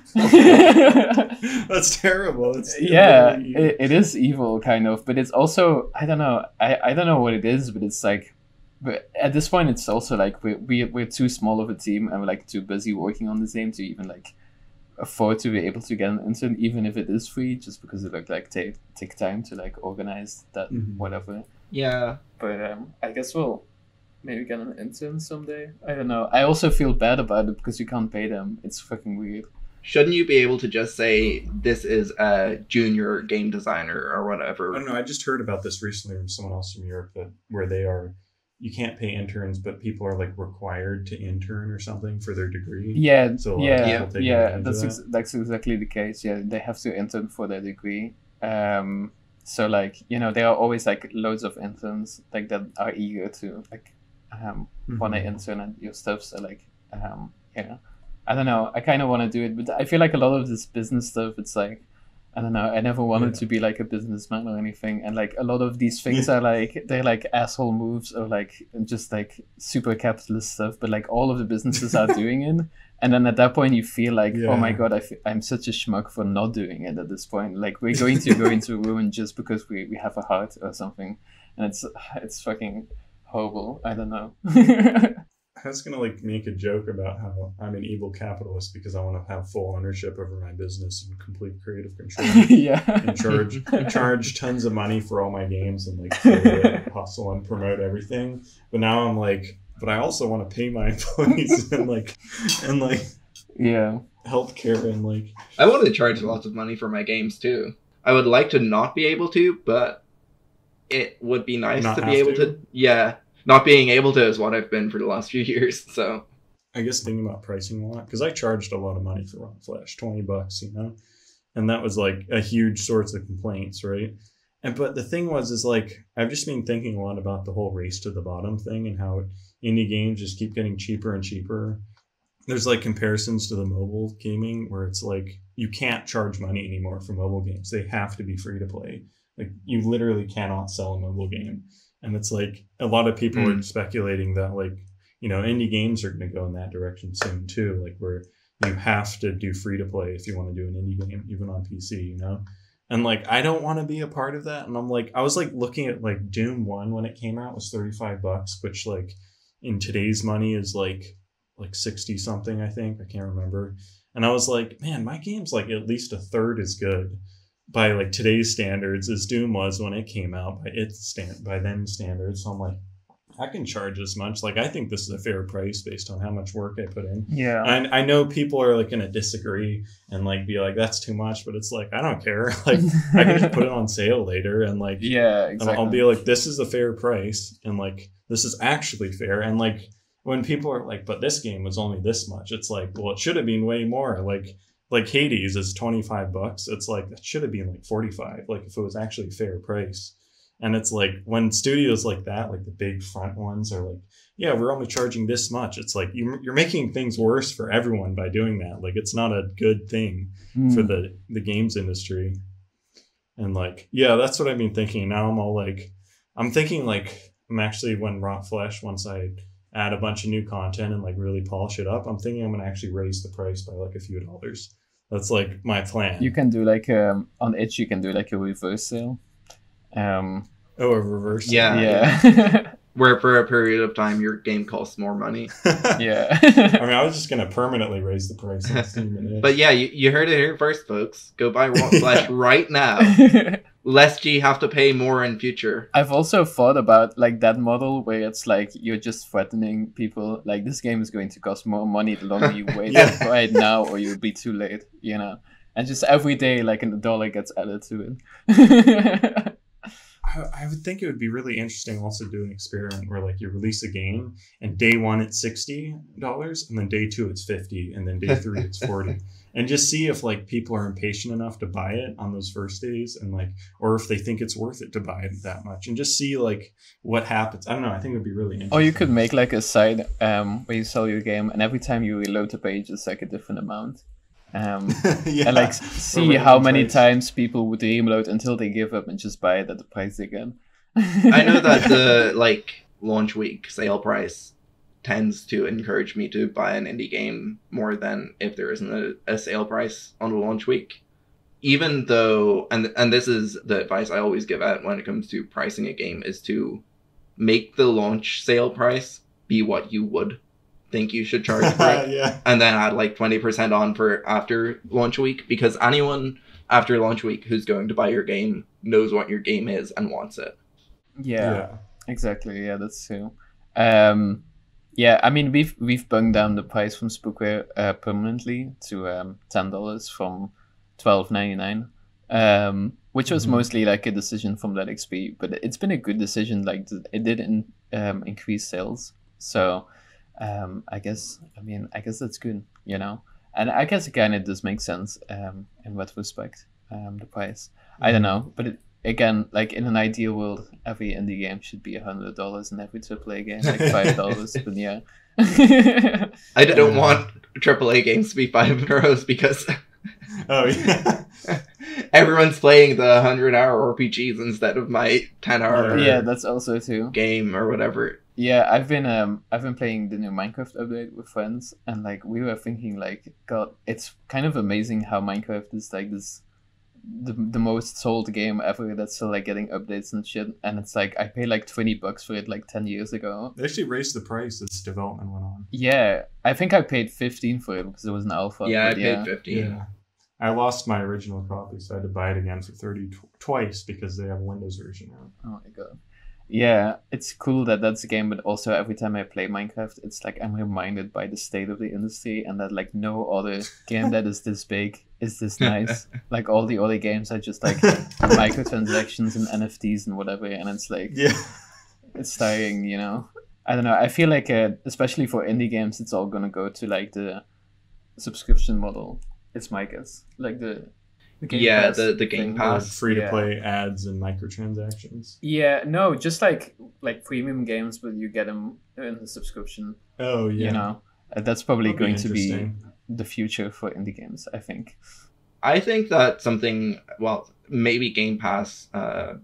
That's terrible. It's yeah, really- it, it is evil kind of, but it's also I don't know I, I don't know what it is, but it's like but at this point it's also like we we we're too small of a team and we're like too busy working on this game to even like afford to be able to get an intern, even if it is free, just because it like like take take time to like organize that Mhm. whatever. Yeah. But um, I guess we'll maybe get an intern someday. I don't know. I also feel bad about it because you can't pay them. It's fucking weird. Shouldn't you be able to just say this is a junior game designer or whatever? I don't know. I just heard about this recently from someone else from Europe that where they are, you can't pay interns, but people are like required to intern or something for their degree. Yeah, So a lot of yeah, people take yeah. advantage of That's that. ex- that's exactly the case. Yeah, they have to intern for their degree. Um, so like you know, there are always like loads of interns like that are eager to like um want to Mhm. intern at your stuff. So like um yeah, I don't know. I kind of want to do it, but I feel like a lot of this business stuff, it's like I don't know. I never wanted Yeah. to be like a businessman or anything, and like a lot of these things are like they're like asshole moves or like just like super capitalist stuff. But like all of the businesses are doing it, and then at that point you feel like, oh my Yeah. god, I f- I'm such a schmuck for not doing it at this point. Like we're going to go into ruin just because we, we have a heart or something, and it's it's fucking horrible. I don't know. I was gonna like make a joke about how I'm an evil capitalist because I want to have full ownership over my business and complete creative control. yeah. And charge charge tons of money for all my games and like create, hustle and promote everything. But now I'm like, but I also want to pay my employees and like and like Yeah. healthcare and like I want to charge lots of money for my games too. I would like to not be able to, but it would be nice Not to be have able to? to. Yeah, not being able to is what I've been for the last few years. So I guess thinking about pricing a lot because I charged a lot of money for Rock Flash, twenty bucks, you know, and that was like a huge source of complaints, right? And but the thing was, is like I've just been thinking a lot about the whole race to the bottom thing and how indie games just keep getting cheaper and cheaper. There's like comparisons to the mobile gaming where it's like you can't charge money anymore for mobile games; they have to be free to play. Like you literally cannot sell a mobile game, and it's like a lot of people Mm. are speculating that like. You know, indie games are going to go in that direction soon too, like where you have to do free to play if you want to do an indie game, even on P C, you know? And like, I don't want to be a part of that. And I'm like, I was like looking at like Doom one when it came out was thirty-five bucks, which like in today's money is like, like sixty something, I think. I can't remember. And I was like, man, my game's like at least a third as good by like today's standards as Doom was when it came out by its stand by then standards. So I'm like, I can charge this much. Like, I think this is a fair price based on how much work I put in. Yeah. And I know people are like going to disagree and like be like, that's too much, but it's like, I don't care. Like, I can just put it on sale later and like, Yeah, and exactly. I'll be like, this is a fair price. And like, this is actually fair. And like, when people are like, but this game was only this much, it's like, well, it should have been way more. Like, like Hades is twenty-five bucks. It's like, that should have been like forty-five. Like, if it was actually a fair price. And it's like when studios like that, like the big front ones are like, yeah, we're only charging this much. It's like you, you're making things worse for everyone by doing that. Like it's not a good thing Mm. for the, the games industry. And like, yeah, that's what I've been thinking. Now I'm all like, I'm thinking like, I'm actually when Rot Flesh, once I add a bunch of new content and like really polish it up, I'm thinking I'm going to actually raise the price by like a few dollars. That's like my plan. You can do like um on itch you can do like a reverse sale. Um oh, a reverse. Yeah. yeah. where for a period of time your game costs more money. Yeah. I mean, I was just gonna permanently raise the price on Steam. And But yeah, you, you heard it here first, folks. Go buy Rock Slash right now, lest ye have to pay more in future. I've also thought about like that model where it's like you're just threatening people like this game is going to cost more money the longer you wait Yeah. right now or you'll be too late, you know. And just every day like a dollar gets added to it. I, I would think it would be really interesting also to do an experiment where like you release a game and day one it's sixty dollars and then day two it's fifty and then day three it's forty. And just see if like people are impatient enough to buy it on those first days and like, or if they think it's worth it to buy it that much and just see like what happens. I don't know. I think it would be really interesting. Or you could make like a site um, where you sell your game and every time you reload the page it's like a different amount. Um, yeah. and like see Or how minimum many price. times people would reload until they give up and just buy it at the price again. I know that the like launch week sale price tends to encourage me to buy an indie game more than if there isn't a, a sale price on the launch week. Even though, and and this is the advice I always give out when it comes to pricing a game, is to make the launch sale price be what you would think you should charge for it, yeah. and then add like twenty percent on for after launch week, because anyone after launch week who's going to buy your game knows what your game is and wants it. Yeah, exactly. Yeah, that's true. Um, yeah, I mean we've we've bunged down the price from Spookware uh, permanently to um, ten dollars from twelve ninety nine, um, which was Mhm. mostly like a decision from Let X P, but it's been a good decision. Like th- it did in, um, increase sales, so um, I guess I mean I guess that's good, you know. And I guess again it does make sense um, in retrospect, um, the price. I don't know, but it, again, like in an ideal world, every indie game should be a hundred dollars, and every triple A game like five dollars. But yeah, I don't Yeah. want triple A games to be five euros because Oh yeah. everyone's playing the hundred hour R P Gs instead of my ten hour yeah, that's also too. game or whatever. Yeah, I've been um I've been playing the new Minecraft update with friends, and like we were thinking like, God, it's kind of amazing how Minecraft is like this the the most sold game ever that's still like getting updates and shit, and it's like I paid like twenty bucks for it like ten years ago. They actually raised the price as development went on. Yeah, I think I paid fifteen for it because it was an alpha. Yeah, I but paid fifteen. Yeah. I lost my original copy, so I had to buy it again for thirty tw- twice because they have a Windows version now. Oh my god. Yeah, it's cool that that's a game, but also every time I play Minecraft, it's like I'm reminded by the state of the industry and that like no other game that is this big is this nice. Like all the other games are just like microtransactions and N F Ts and whatever, and it's like Yeah. it's tiring, you know. I don't know. I feel like uh, especially for indie games, it's all gonna go to like the subscription model. It's my guess, like the, the Game Yeah, Pass the- the Game thing. Pass. Free to play ads and microtransactions. Yeah, no, just like like premium games, but you get them in the subscription. Oh yeah. You know, Uh, that's probably That'd be going to be interesting. the future for indie games, I think. I think that something, well, maybe Game Pass uh,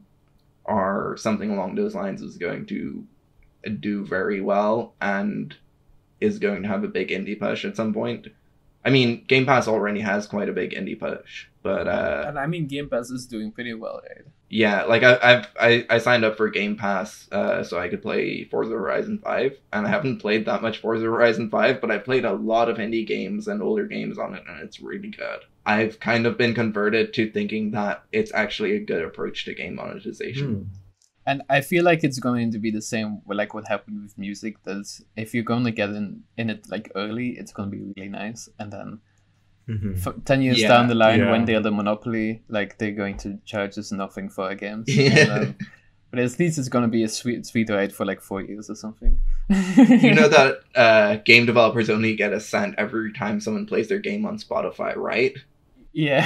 or something along those lines is going to do very well and is going to have a big indie push at some point. I mean, Game Pass already has quite a big indie push, but uh, And I mean, Game Pass is doing pretty well, right? yeah, like I, I've I, I signed up for Game Pass uh, so I could play Forza Horizon five, and I haven't played that much Forza Horizon five, but I played a lot of indie games and older games on it, and it's really good. I've kind of been converted to thinking that it's actually a good approach to game monetization. Hmm. And I feel like it's going to be the same, with, like what happened with music. That if you're going to get in in it like early, it's going to be really nice, and then Mhm. f- ten years Yeah, down the line, yeah. when they're the monopoly, like they're going to charge us nothing for our games. Yeah. And, um, but at least it's going to be a sweet sweet ride for like four years or something. You know that uh, game developers only get a cent every time someone plays their game on Spotify, right? Yeah.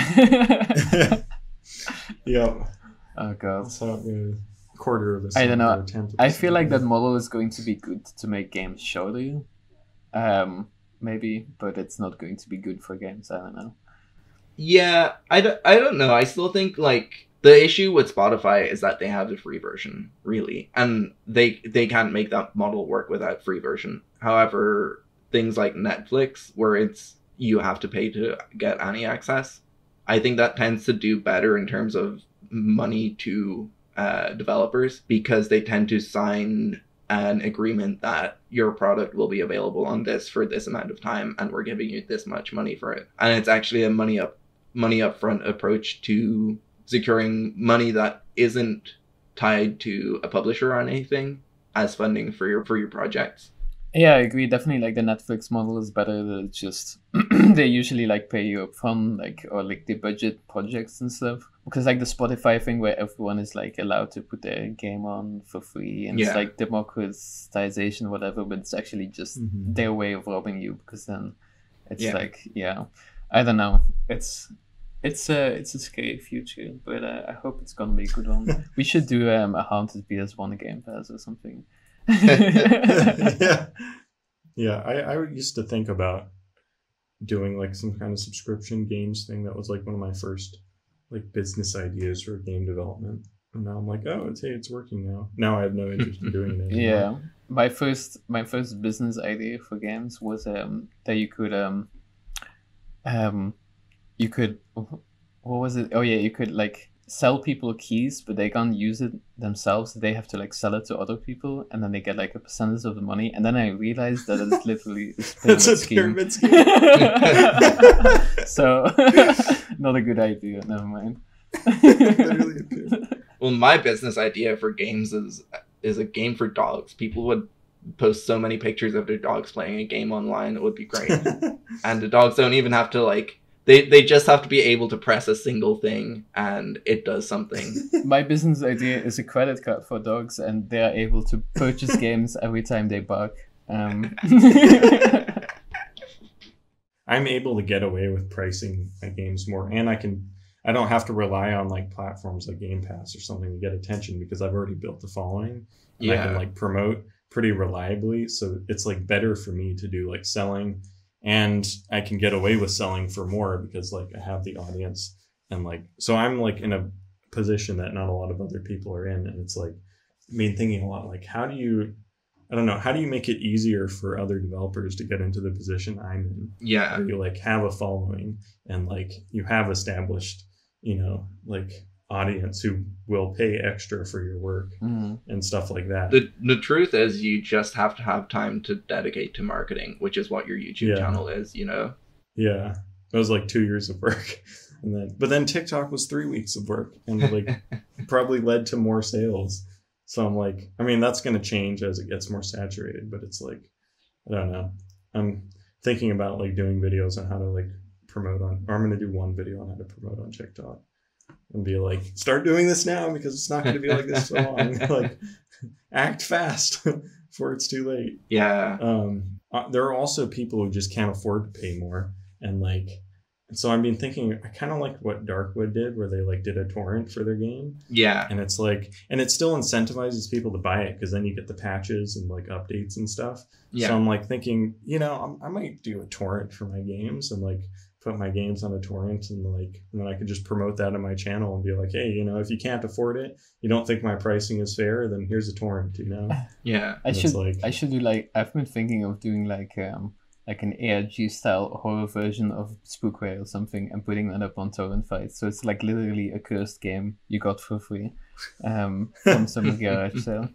Yep. Oh god. That's how it goes. Quarter of a I don't know. cent or a tenth of a I feel cent. like that model is going to be good to make games shorter. Um, maybe, but it's not going to be good for games. I don't know. Yeah, I don't, I don't know. I still think, like, the issue with Spotify is that they have the free version, really. And they they can't make that model work without free version. However, things like Netflix, where it's you have to pay to get any access, I think that tends to do better in terms of money to uh, developers, because they tend to sign an agreement that your product will be available on this for this amount of time, and we're giving you this much money for it. And it's actually a money up money upfront approach to securing money that isn't tied to a publisher or anything as funding for your for your projects. Yeah, I agree. Definitely, like the Netflix model is better. That it's just they usually like pay you upfront, like or like they budget projects and stuff. Because like the Spotify thing, where everyone is like allowed to put their game on for free, and Yeah. it's like democratization, whatever. But it's actually just Mhm. their way of robbing you. Because then it's Yeah. like, yeah, I don't know. It's it's a it's a scary future, but uh, I hope it's gonna be a good one. We should do um, a haunted P S one Game Pass or something. yeah, yeah. I, I used to think about doing like some kind of subscription games thing. That was like one of my first like business ideas for game development. And now I'm like, oh, it's hey, it's working now. Now I have no interest in doing it anymore. Yeah, my first my first business idea for games was um that you could um um you could what was it? Oh yeah, you could like sell people keys, but they can't use it themselves. They have to like sell it to other people, and then they get like a percentage of the money. And then I realized that it's literally a pyramid It's a scheme. pyramid scheme. So not a good idea. Never mind. Literally a pyramid. Well, my business idea for games is is a game for dogs. People would post so many pictures of their dogs playing a game online. It would be great. And the dogs don't even have to like they they just have to be able to press a single thing and it does something. My business idea is a credit card for dogs, and they are able to purchase games every time they bark. Um, I'm able to get away with pricing my games more, and I can I don't have to rely on like platforms like Game Pass or something to get attention because I've already built the following. And I can Yeah. like promote pretty reliably, so it's like better for me to do like selling, and I can get away with selling for more because like I have the audience, and like so I'm like in a position that not a lot of other people are in, and it's like I mean thinking a lot like how do you I don't know how do you make it easier for other developers to get into the position I'm in, Yeah. where you like have a following and like you have established, you know, like audience who will pay extra for your work mm. and stuff like that. The the truth is you just have to have time to dedicate to marketing, which is what your YouTube Yeah. channel is, you know? Yeah, it was like two years of work, and then but then TikTok was three weeks of work, and like probably led to more sales. So I'm like, I mean, that's gonna change as it gets more saturated, but it's like, I don't know. I'm thinking about like doing videos on how to like promote on, or I'm gonna do one video on how to promote on TikTok, and be like, start doing this now because it's not gonna be like this so long. Like, act fast before it's too late. Yeah. Um, uh, there are also people who just can't afford to pay more, and like, and so I've been thinking, I kind of like what Darkwood did, where they like did a torrent for their game, Yeah. and it's like, and it still incentivizes people to buy it because then you get the patches and like updates and stuff. Yeah. So I'm like thinking, you know, I'm, I might do a torrent for my games and like put my games on a torrent, and like, and then I could just promote that on my channel and be like, hey, you know, if you can't afford it, you don't think my pricing is fair, then here's a torrent, you know. Yeah. I And it's should like- I should do like I've been thinking of doing like um like an A R G style horror version of Spookware or something and putting that up on Torrent Fights. So it's like literally a cursed game you got for free um from some garage sale.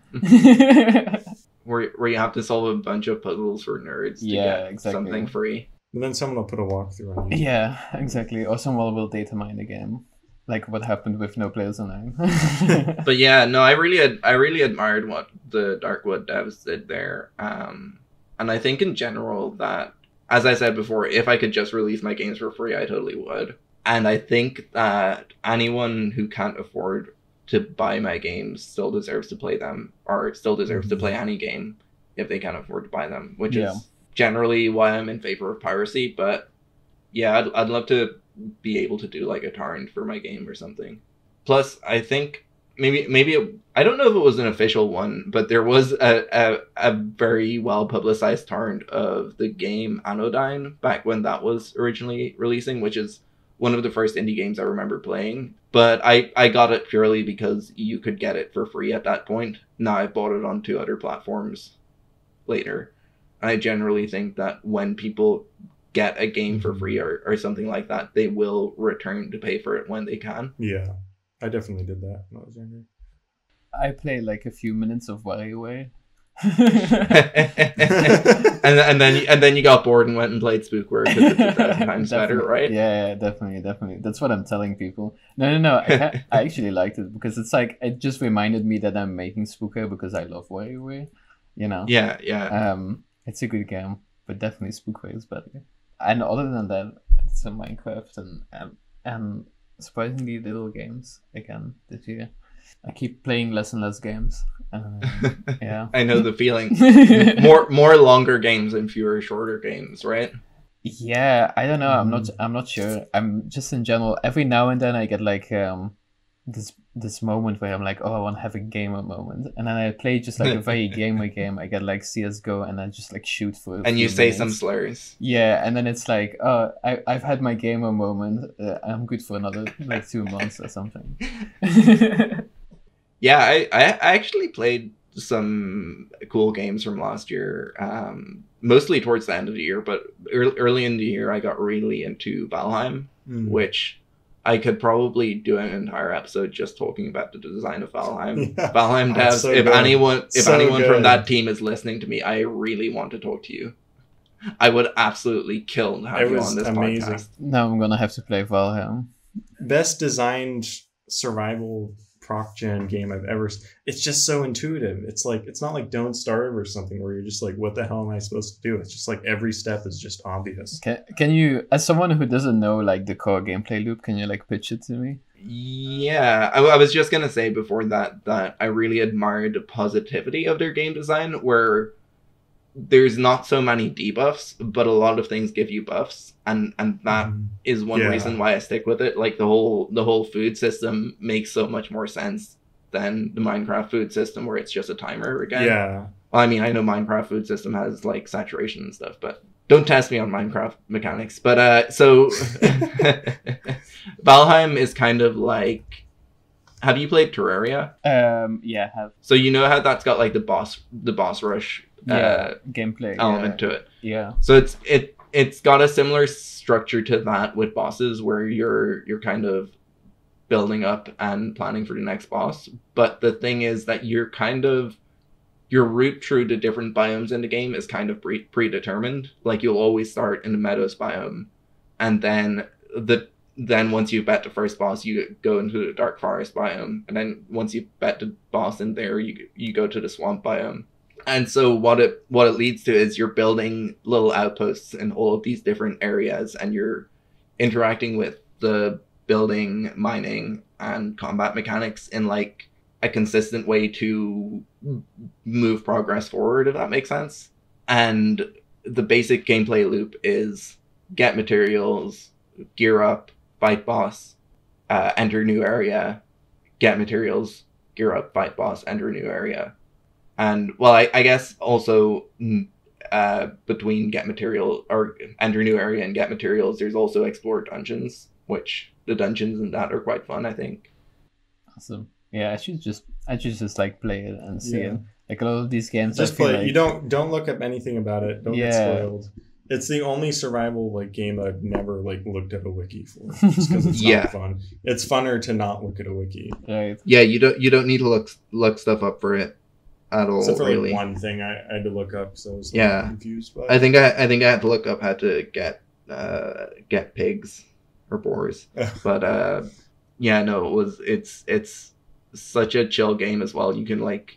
Where where you have to solve a bunch of puzzles for nerds to Yeah, get exactly. something free. And then someone will put a walkthrough on YouTube. Yeah, exactly. Or someone will data mine the game. Like what happened with No Players Online. But yeah, no, I really ad- I really admired what the Darkwood devs did there. Um, and I think in general that, as I said before, if I could just release my games for free, I totally would. And I think that anyone who can't afford to buy my games still deserves to play them, or still deserves to play any game if they can't afford to buy them, which Yeah. is generally why I'm in favor of piracy. But yeah, I'd, I'd love to be able to do like a torrent for my game or something. Plus, I think maybe maybe it, I don't know if it was an official one, but there was a, a, a very well publicized torrent of the game Anodyne back when that was originally releasing, which is one of the first indie games I remember playing. But I, I got it purely because you could get it for free at that point. Now I've bought it on two other platforms later. I generally think that when people get a game for free or, or something like that, they will return to pay for it when they can. Yeah, I definitely did that when I was younger. I played like a few minutes of WarioWare. and and then and then you got bored and went and played Spookware because it's a thousand times better, right? Yeah, yeah, definitely, definitely. That's what I'm telling people. No, no, no. I, ca- I actually liked it because it's like it just reminded me that I'm making Spookware because I love WarioWare. You know. Yeah, yeah. Um, it's a good game, but definitely Spookware is better. And other than that, it's a Minecraft and and, and surprisingly little games again this year. I keep playing less and less games. Um, yeah, I know the feeling. more more longer games and fewer shorter games, right? Yeah, I don't know. I'm not. I'm not sure. I'm just in general. Every now and then I get like um, this this moment where I'm like, oh, I want to have a gamer moment, and then I play just like a very gamer game. I get like C S G O, and I just like shoot for. A and you few say minutes. some slurs. Yeah, and then it's like, oh, I I've had my gamer moment. Uh, I'm good for another like two months or something. Yeah, I, I I actually played some cool games from last year, um, mostly towards the end of the year, but early, early in the year I got really into Valheim, Mm. which I could probably do an entire episode just talking about the design of Valheim. Yeah. Valheim Oh, devs, so if good. anyone if So anyone from good. that team is listening to me, I really want to talk to you. I would absolutely kill to have It you was on this amazing. podcast. Now I'm gonna have to play Valheim. Best designed survival proc gen game I've ever. s- It's just so intuitive. It's like it's not like Don't Starve or something where you're just like, what the hell am I supposed to do? It's just like every step is just obvious. Can can you, as someone who doesn't know like the core gameplay loop, can you like pitch it to me? Yeah, I, I was just gonna say before that that I really admired the positivity of their game design, where there's not so many debuffs, but a lot of things give you buffs, and and that Mhm. is one Yeah. reason why I stick with it. Like the whole the whole food system makes so much more sense than the Minecraft food system, where it's just a timer again. Yeah. Well, I mean, I know Minecraft food system has like saturation and stuff, but don't test me on Minecraft mechanics. But uh, so Valheim is kind of like. Have you played Terraria? Um, yeah, have So you know how that's got like the boss the boss rush uh, yeah gameplay element yeah. to it. Yeah. So it's it it's got a similar structure to that with bosses where you're you're kind of building up and planning for the next boss. But the thing is that you're kind of your route through the different biomes in the game is kind of pre- predetermined. Like you'll always start in the meadows biome, and then the then once you bet the first boss, you go into the dark forest biome, and then once you bet the boss in there, you you go to the swamp biome. And so what it what it leads to is you're building little outposts in all of these different areas, and you're interacting with the building, mining, and combat mechanics in like a consistent way to move progress forward, if that makes sense. And the basic gameplay loop is get materials, gear up, fight boss, uh, enter new area, get materials, gear up, fight boss, enter a new area. And, well, I, I guess also mm, uh, between get material or enter new area and get materials, there's also explore dungeons, which the dungeons in that are quite fun, I think. Awesome. Yeah, I should just I should just like play it and see Yeah. it. Like a lot of these games, Just I feel play. it. like You don't don't look up anything about it. Don't get Yeah. spoiled. It's the only survival like game that I've never like looked at a wiki for, just because it's Yeah. not fun. It's funner to not look at a wiki. right. Yeah, you don't you don't need to look look stuff up for it at all, Except for really. like one thing I, I had to look up, so I was like, Yeah. confused. By I think I I think I had to look up how to get uh get pigs or boars. But uh yeah, no, it was it's it's such a chill game as well. You can like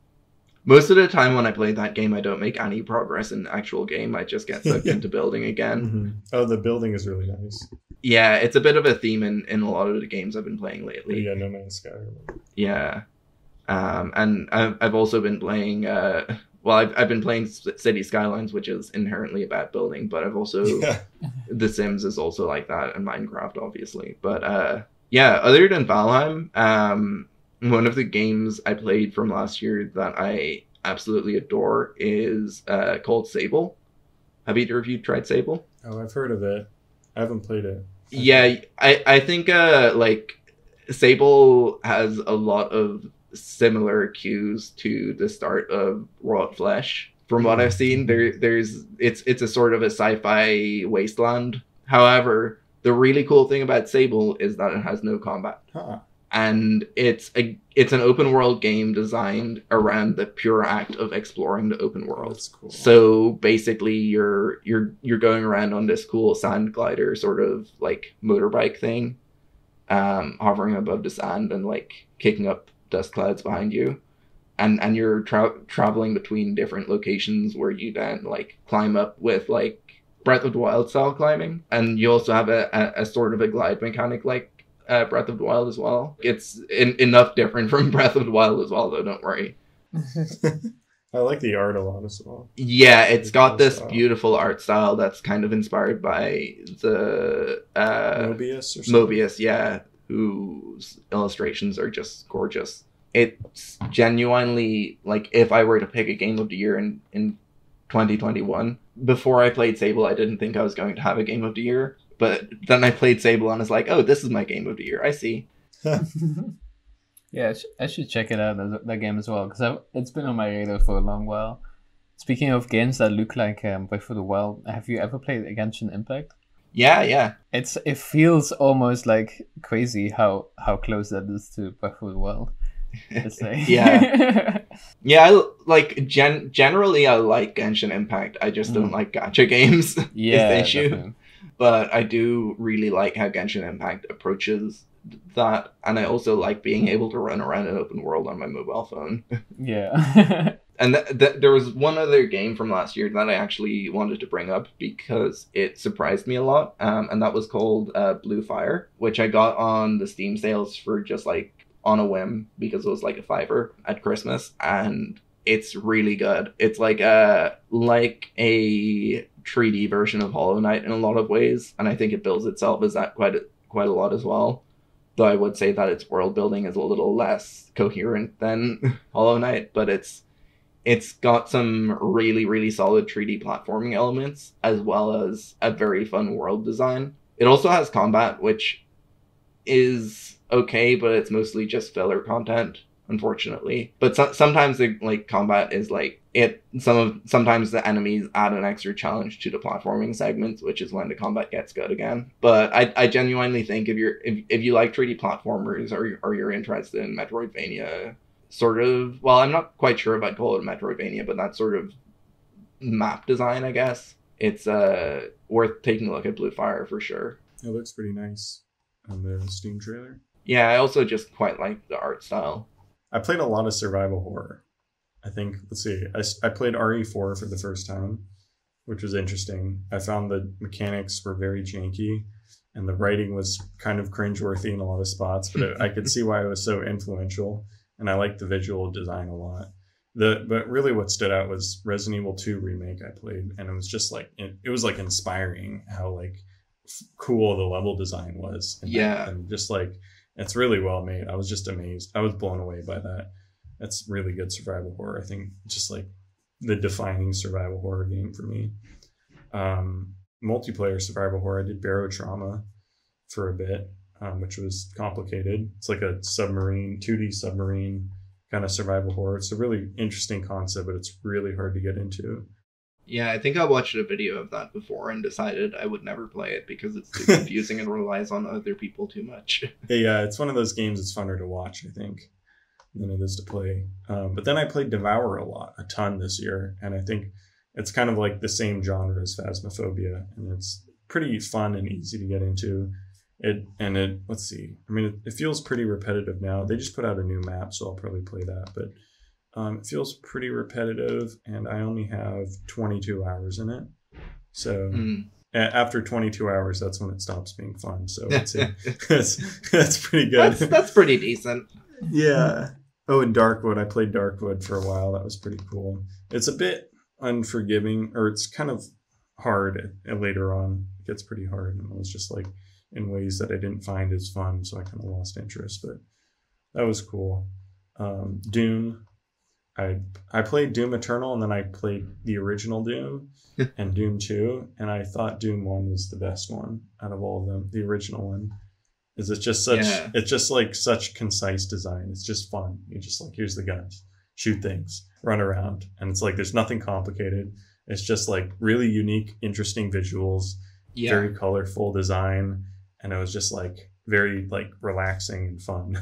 most of the time when I play that game I don't make any progress in the actual game. I just get sucked Yeah. into building again. Mhm. Oh, the building is really nice. Yeah, it's a bit of a theme in, in a lot of the games I've been playing lately. Yeah, No Man's Sky. Yeah. Um and I've I've also been playing uh well, I've, I've been playing C- City Skylines, which is inherently about building, but I've also Yeah. The Sims is also like that, and Minecraft, obviously. But uh, yeah, other than Valheim, um, one of the games I played from last year that I absolutely adore is uh, called Sable. Have either of you tried Sable? Oh, I've heard of it. I haven't played it. Yeah, I, I think uh, like Sable has a lot of similar cues to the start of Raw Flesh. From what I've seen, there there's it's it's a sort of a sci-fi wasteland. However, the really cool thing about Sable is that it has no combat. Huh. and it's a it's an open world game designed around the pure act of exploring the open world. That's cool. So basically, you're you're you're going around on this cool sand glider sort of like motorbike thing, um, hovering above the sand and like kicking up dust clouds behind you. And and you're tra- traveling between different locations where you then like climb up with like Breath of the Wild style climbing, and you also have a, a, a sort of a glide mechanic like uh, Breath of the Wild as well. It's in, enough different from Breath of the Wild as well, though. Don't worry. I like the art a lot as well. Yeah, it's got this style. beautiful art style that's kind of inspired by the uh, Mobius or something. Mobius, yeah, whose illustrations are just gorgeous. It's genuinely, like, if I were to pick a game of the year in, in twenty twenty-one, before I played Sable, I didn't think I was going to have a game of the year. But then I played Sable and was like, oh, this is my game of the year. I see. Yeah, I, sh- I should check it out, that, that game as well, because it's been on my radar for a long while. Speaking of games that look like um, Breath of the Wild, have you ever played Genshin Impact? Yeah, yeah. It's It feels almost like crazy how, how close that is to Breath of the Wild. Yeah. Yeah, I, like, gen- generally I like Genshin Impact. I just don't Mm. like gacha games. Yeah, is the issue. definitely. But I do really like how Genshin Impact approaches that, and I also like being able to run around an open world on my mobile phone. Yeah. And th- th- there was one other game from last year that I actually wanted to bring up because it surprised me a lot, um, and that was called uh, Blue Fire, which I got on the Steam sales for just like on a whim because it was like a fiver at Christmas, and it's really good. It's like a like a three D version of Hollow Knight in a lot of ways, and I think it builds itself as that quite a, quite a lot as well. Though I would say that its world building is a little less coherent than Hollow Knight, but it's It's got some really, really solid three D platforming elements, as well as a very fun world design. It also has combat, which is okay, but it's mostly just filler content, unfortunately. But so- sometimes the like combat is like it. Some of sometimes the enemies add an extra challenge to the platforming segments, which is when the combat gets good again. But I, I genuinely think if you're if, if you like three D platformers or or you're interested in Metroidvania. Sort of, well, I'm not quite sure if I'd call it a Metroidvania, but that sort of map design, I guess. It's uh, worth taking a look at Blue Fire for sure. It looks pretty nice on the Steam trailer. Yeah, I also just quite like the art style. I played a lot of survival horror. I think, let's see, I, I played R E four for the first time, which was interesting. I found the mechanics were very janky, and the writing was kind of cringeworthy in a lot of spots, but it, I could see why it was so influential. And I liked the visual design a lot. The but really what stood out was Resident Evil two remake I played, and it was just like it, it was like inspiring how like f- cool the level design was. And Yeah, that, and just like it's really well made. I was just amazed. I was blown away by that. That's really good survival horror. I think just like the defining survival horror game for me. Um, multiplayer survival horror. I did Barotrauma for a bit. Um, which was complicated. It's like a submarine, two D submarine kind of survival horror. It's a really interesting concept, but it's really hard to get into. yeah. I think I watched a video of that before and decided I would never play it because it's too confusing and relies on other people too much. Yeah, it's one of those games that's funner to watch, I think, than it is to play. Um, but then I played Devour a lot, a ton this year, and I think it's kind of like the same genre as Phasmophobia, and it's pretty fun and easy to get into. It and it let's see. I mean, it, it feels pretty repetitive now. They just put out a new map, so I'll probably play that. But um, it feels pretty repetitive, and I only have twenty-two hours in it. So Mm. a- after twenty-two hours, that's when it stops being fun. So it's that's that's pretty good. That's that's pretty decent. Yeah. Oh, and Darkwood. I played Darkwood for a while. That was pretty cool. It's a bit unforgiving, or it's kind of hard later on. It gets pretty hard, and I was just like. In ways that I didn't find as fun, so I kind of lost interest, but that was cool. Um, Doom, I I played Doom Eternal, and then I played the original Doom and Doom two, and I thought Doom one was the best one out of all of them. The original one is it's just such Yeah. it's just like such concise design. It's just fun. You just like here's the guns, shoot things, run around, and it's like there's nothing complicated. It's just like really unique, interesting visuals, Yeah, very colorful design. And it was just like very like relaxing and fun.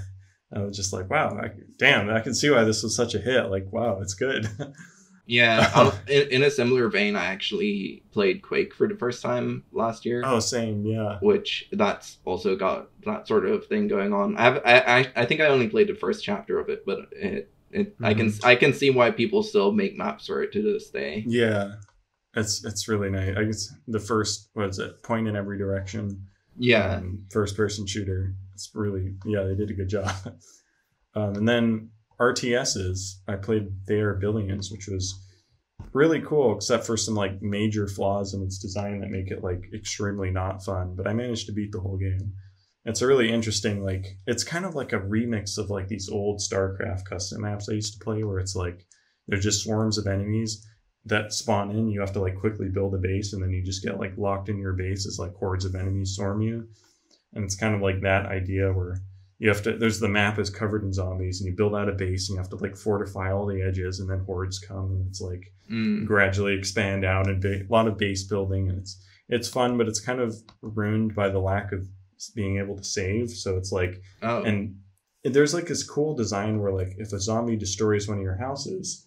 I was just like, wow, I, damn, I can see why this was such a hit. Like, wow, it's good. Yeah, um, in, in a similar vein, I actually played Quake for the first time last year. Oh, same, yeah. Which that's also got that sort of thing going on. I have, I, I, I think I only played the first chapter of it, but it, it, mm-hmm. I can, I can see why people still make maps for it to this day. Yeah, it's it's really nice. I guess the first, what is it, point in every direction. Yeah, um, first person shooter. It's really, yeah, they did a good job. um, and then R T Ss, I played They Are Billions, which was really cool, except for some like major flaws in its design that make it like extremely not fun. But I managed to beat the whole game. It's a really interesting, like, it's kind of like a remix of like these old StarCraft custom maps I used to play, where it's like there's just swarms of enemies that spawn in. You have to like quickly build a base, and then you just get like locked in your base as like hordes of enemies swarm you. And it's kind of like that idea where you have to, there's the map is covered in zombies, and you build out a base, and you have to like fortify all the edges, and then hordes come, and it's like mm. gradually expand out, and ba- a lot of base building, and it's it's fun, but it's kind of ruined by the lack of being able to save. So it's like, oh. and there's like this cool design where like if a zombie destroys one of your houses,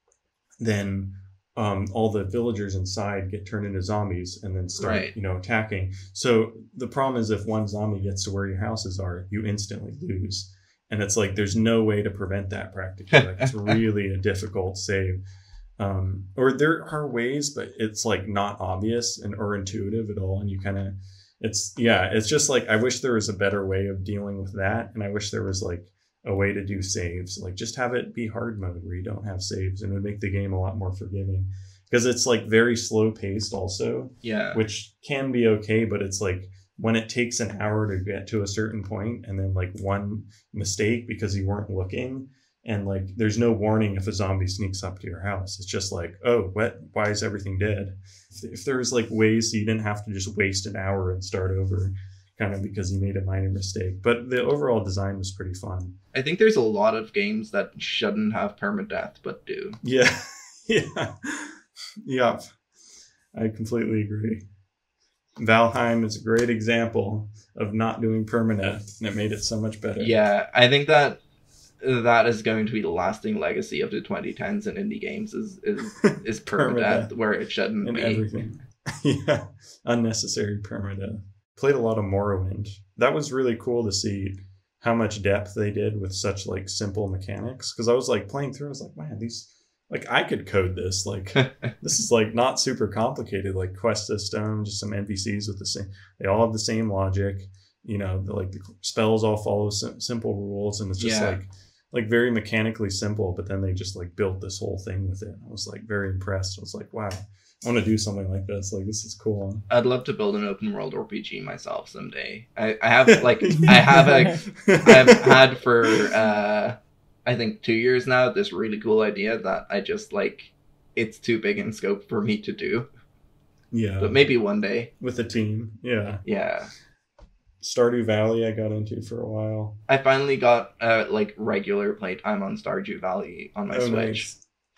then um, all the villagers inside get turned into zombies and then start, right. you know, attacking. So the problem is if one zombie gets to where your houses are, you instantly lose. And it's like, there's no way to prevent that practically. Like, it's really a difficult save. Um, or there are ways, but it's like not obvious and or intuitive at all. And you kind of, it's, yeah, it's just like, I wish there was a better way of dealing with that. And I wish there was like a way to do saves, like just have it be hard mode where you don't have saves, and it would make the game a lot more forgiving, because it's like very slow paced also, yeah, which can be okay, but it's like when it takes an hour to get to a certain point, and then like one mistake because you weren't looking, and like there's no warning if a zombie sneaks up to your house. It's just like, oh, what, why is everything dead? If, if there was like ways so you didn't have to just waste an hour and start over, kind of because you made a minor mistake. But the overall design was pretty fun. I think there's a lot of games that shouldn't have permadeath but do. Yeah. yeah. Yep. I completely agree. Valheim is a great example of not doing permadeath, and it made it so much better. Yeah, I think that that is going to be the lasting legacy of the twenty tens in indie games is is, is permadeath, permadeath where it shouldn't and be. Everything. Yeah. Unnecessary permadeath. Played a lot of Morrowind. That was really cool to see how much depth they did with such like simple mechanics. Because I was like playing through, I was like, man, these, like I could code this. Like this is like not super complicated. Like quest system, just some N P Cs with the same. They all have the same logic. You know, the, like the spells all follow sim- simple rules, and it's just yeah. like like very mechanically simple. But then they just like built this whole thing with it. I was like very impressed. I was like, wow. I want to do something like this. Like, this is cool. I'd love to build an open world R P G myself someday. I, I have like I have a I've had for uh, I think two years now this really cool idea that I just like it's too big in scope for me to do. Yeah, but maybe one day with a team. Yeah, yeah. Stardew Valley I got into for a while. I finally got uh, like regular playtime on Stardew Valley on my oh, Switch. Nice.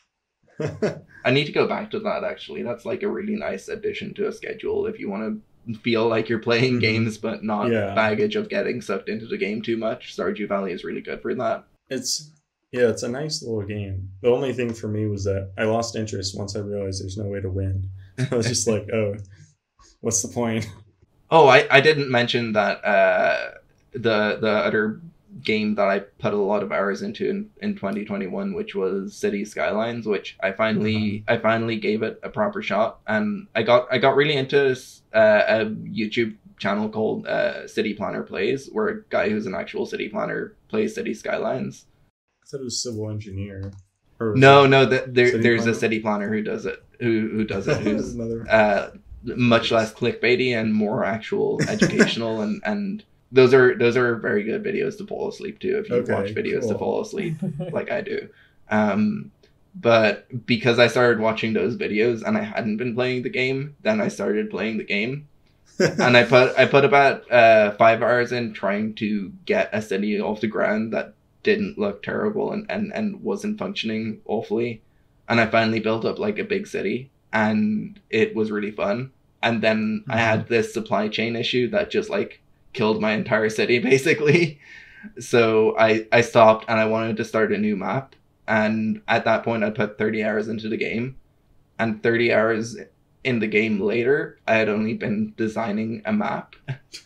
I need to go back to that, actually. That's like a really nice addition to a schedule if you want to feel like you're playing games but not yeah. baggage of getting sucked into the game too much. Stardew Valley is really good for that. It's yeah, it's a nice little game. The only thing for me was that I lost interest once I realized there's no way to win. I was just like, oh, what's the point? Oh, I, I didn't mention that uh, the the other game that I put a lot of hours into in, in twenty twenty-one, which was City Skylines, which I finally mm-hmm. I finally gave it a proper shot, and I got I got really into uh, a YouTube channel called uh, City Planner Plays, where a guy who's an actual city planner plays City Skylines. I thought it was civil engineer. Or no, no, the, there, there's planner? a city planner who does it. Who who does it? Who's Another... uh, much less clickbaity and more actual educational and and. Those are those are very good videos to fall asleep to if you okay, watch videos cool. to fall asleep like I do. Um, but because I started watching those videos and I hadn't been playing the game, then I started playing the game. and I put I put about uh, five hours in trying to get a city off the ground that didn't look terrible and, and, and wasn't functioning awfully. And I finally built up like a big city, and it was really fun. And then mm-hmm. I had this supply chain issue that just like killed my entire city basically. So I, I stopped and I wanted to start a new map. And at that point, I put thirty hours into the game. And thirty hours in the game later, I had only been designing a map.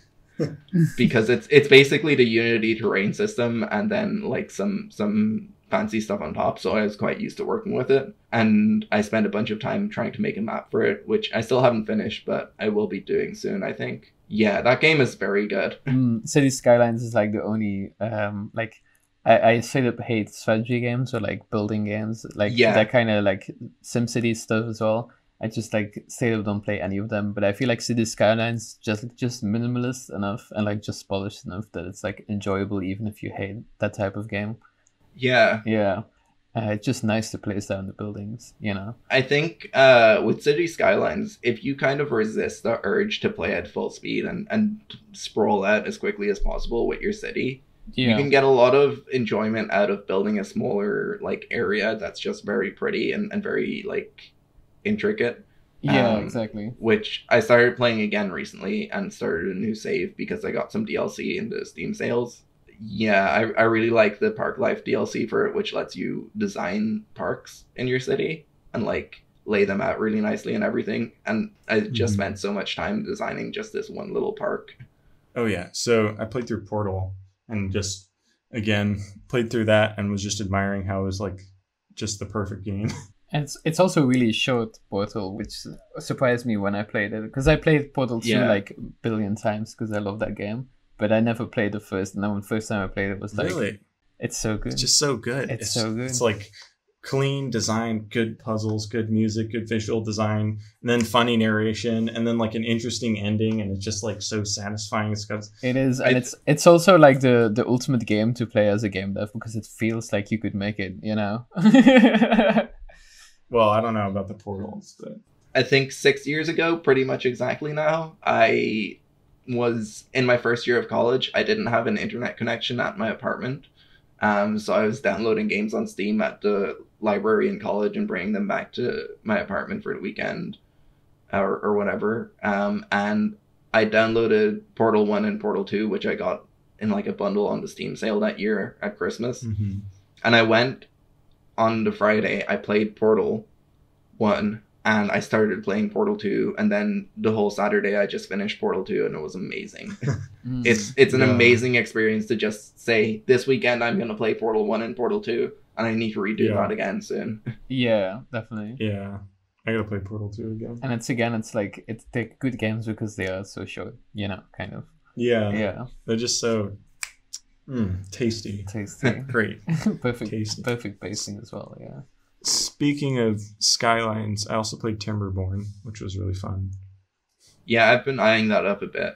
Because it's it's basically the Unity terrain system and then like some some fancy stuff on top. So I was quite used to working with it. And I spent a bunch of time trying to make a map for it, which I still haven't finished, but I will be doing soon, I think. Yeah, that game is very good. Mm, City Skylines is like the only um like I, I straight up hate strategy games or like building games, like Yeah. that kind of like SimCity stuff as well. I just like straight up don't play any of them, but I feel like City Skylines just just minimalist enough and like just polished enough that it's like enjoyable even if you hate that type of game. Yeah. Yeah, uh, it's just nice to place down the buildings, you know. I think uh, with City Skylines, if you kind of resist the urge to play at full speed and, and sprawl out as quickly as possible with your city, Yeah, you can get a lot of enjoyment out of building a smaller like area that's just very pretty and, and very like intricate. yeah, um, exactly. Which I started playing again recently and started a new save because I got some D L C in the Steam sales. Yeah, I, I really like the Park Life D L C for it, which lets you design parks in your city and like lay them out really nicely and everything. And I just Mhm. spent so much time designing just this one little park. Oh yeah. So I played through Portal and just again played through that and was just admiring how it was like just the perfect game. And it's it's also really short, Portal, which surprised me when I played it, because I played Portal two Yeah. like a billion times because I love that game, but I never played the first. And then the first time I played it was like, Really, it's so good. it's just so good. It's so good. It's like clean design, good puzzles, good music, good visual design, and then funny narration, and then like an interesting ending, and it's just like so satisfying. It's got It is, and I- it's it's also like the the ultimate game to play as a game dev because it feels like you could make it, you know. well, I don't know about the Portals, but I think six years ago, pretty much exactly now, I was in my first year of college. I didn't have an internet connection at my apartment. Um, so I was downloading games on Steam at the library in college and bringing them back to my apartment for the weekend or, or whatever. Um, and I downloaded Portal one and Portal two, which I got in like a bundle on the Steam sale that year at Christmas. mm-hmm. And I went on the Friday, I played Portal one, and I started playing Portal two, and then the whole Saturday I just finished Portal two, and it was amazing. Mm. it's it's an Yeah. amazing experience to just say, this weekend I'm going to play Portal one and Portal two, and I need to redo Yeah. that again soon. Yeah, definitely. yeah, I gotta play Portal two again. And it's again, it's like it's they're good games because they are so short, you know, kind of. Yeah, Yeah, they're just so mm, tasty, tasty, great, perfect, tasty. perfect pacing as well. Yeah. Speaking of Skylines, I also played Timberborn, which was really fun. Yeah, I've been eyeing that up a bit.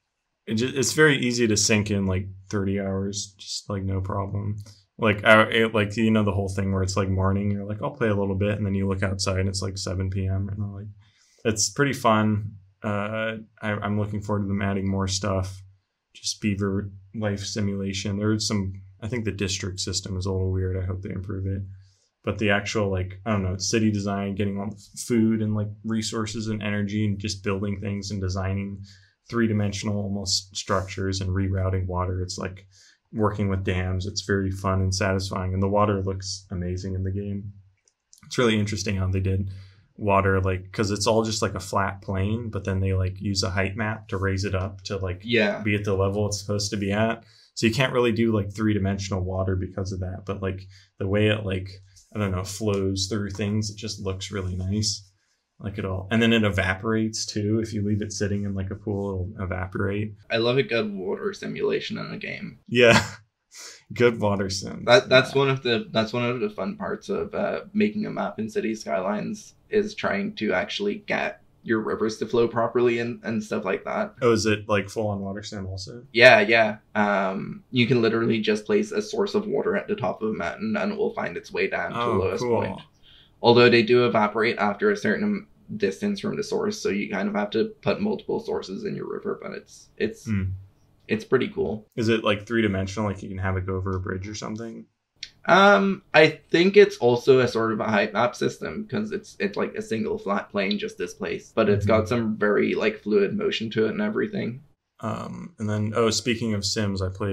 It just, it's very easy to sink in like thirty hours, just like no problem. Like I it, like you know the whole thing where it's like morning, you're like I'll play a little bit, and then you look outside and it's like seven p.m. and I'm like it's pretty fun. Uh, I, I'm looking forward to them adding more stuff. Just Beaver life simulation. There's some. I think the district system is a little weird. I hope they improve it. But the actual like I don't know city design, getting all the food and like resources and energy, and just building things and designing three-dimensional almost structures and rerouting water. It's like working with dams. It's very fun and satisfying, and the water looks amazing in the game. It's really interesting how they did water, like because it's all just like a flat plane, but then they like use a height map to raise it up to like Yeah. be at the level it's supposed to be at. So you can't really do like three-dimensional water because of that, but like the way it like I don't know flows through things, it just looks really nice. Like it all, and then it evaporates too. If you leave it sitting in like a pool, it'll evaporate. I love a good water simulation in a game. Yeah, good water sims. That that's one of the that's one of the fun parts of uh, making a map in City Skylines is trying to actually get your rivers to flow properly and, and stuff like that. Oh, is it like full on water sim also? Yeah, yeah. Um, you can literally just place a source of water at the top of a mountain and it will find its way down to the Oh, lowest cool. point. Although they do evaporate after a certain distance from the source, so you kind of have to put multiple sources in your river, but it's it's Hmm. it's pretty cool. Is it like three dimensional? Like you can have it go over a bridge or something? Um, I think it's also a sort of a height map system because it's it's like a single flat plane just displaced, but it's Mhm. got some very like fluid motion to it and everything. Um, and then oh, speaking of Sims, I played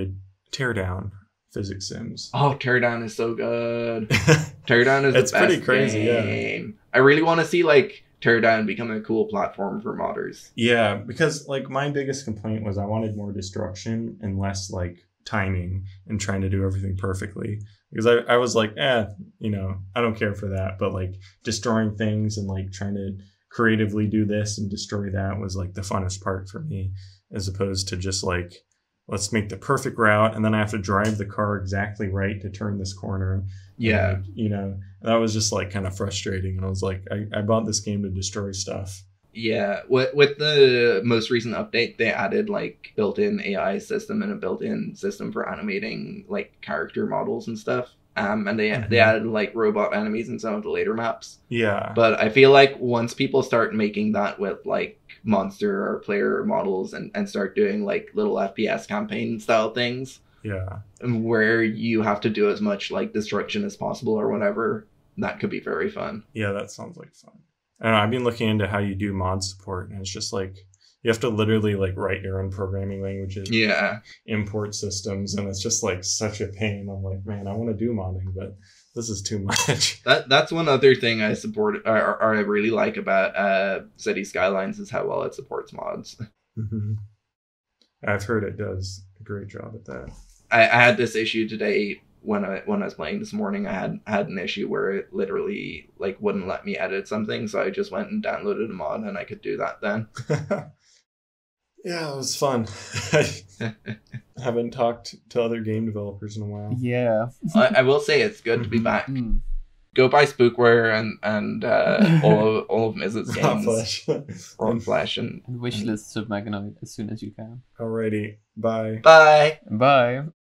Teardown Physics Sims. Oh, Teardown is so good. Teardown is It's the best pretty crazy, yeah. game. I really want to see like Teardown become a cool platform for modders. Yeah, because like my biggest complaint was I wanted more destruction and less like timing and trying to do everything perfectly. Because I, I was like, eh, you know, I don't care for that. But like destroying things and like trying to creatively do this and destroy that was like the funnest part for me, as opposed to just like, let's make the perfect route and then I have to drive the car exactly right to turn this corner. Yeah. And, you know, that was just like kind of frustrating. And I was like, I, I bought this game to destroy stuff. Yeah, with with the most recent update, they added like built-in A I system and a built-in system for animating like character models and stuff. Um, and they Mhm. they added like robot enemies in some of the later maps. Yeah. But I feel like once people start making that with like monster or player models and, and start doing like little F P S campaign style things, Yeah. and where you have to do as much like destruction as possible or whatever, that could be very fun. Yeah, that sounds like fun. I don't know, I've been looking into how you do mod support, and it's just like you have to literally like write your own programming languages, Yeah. import systems, and it's just like such a pain. I'm like, man, I want to do modding, but this is too much. That that's one other thing I support or, or I really like about uh, City Skylines is how well it supports mods. Mhm. I've heard it does a great job at that. I, I had this issue today when I when I was playing this morning. I had had an issue where it literally like wouldn't let me edit something, so I just went and downloaded a mod and I could do that then. Yeah, it was fun. I haven't talked to other game developers in a while. Yeah. I, I will say it's good to be Mhm. back. Mm. Go buy Spookware and and uh, all of all of Mizzet's Hot games. flash. Raw Flash and And wishlist Submagnoid as soon as you can. Alrighty, bye. bye. Bye.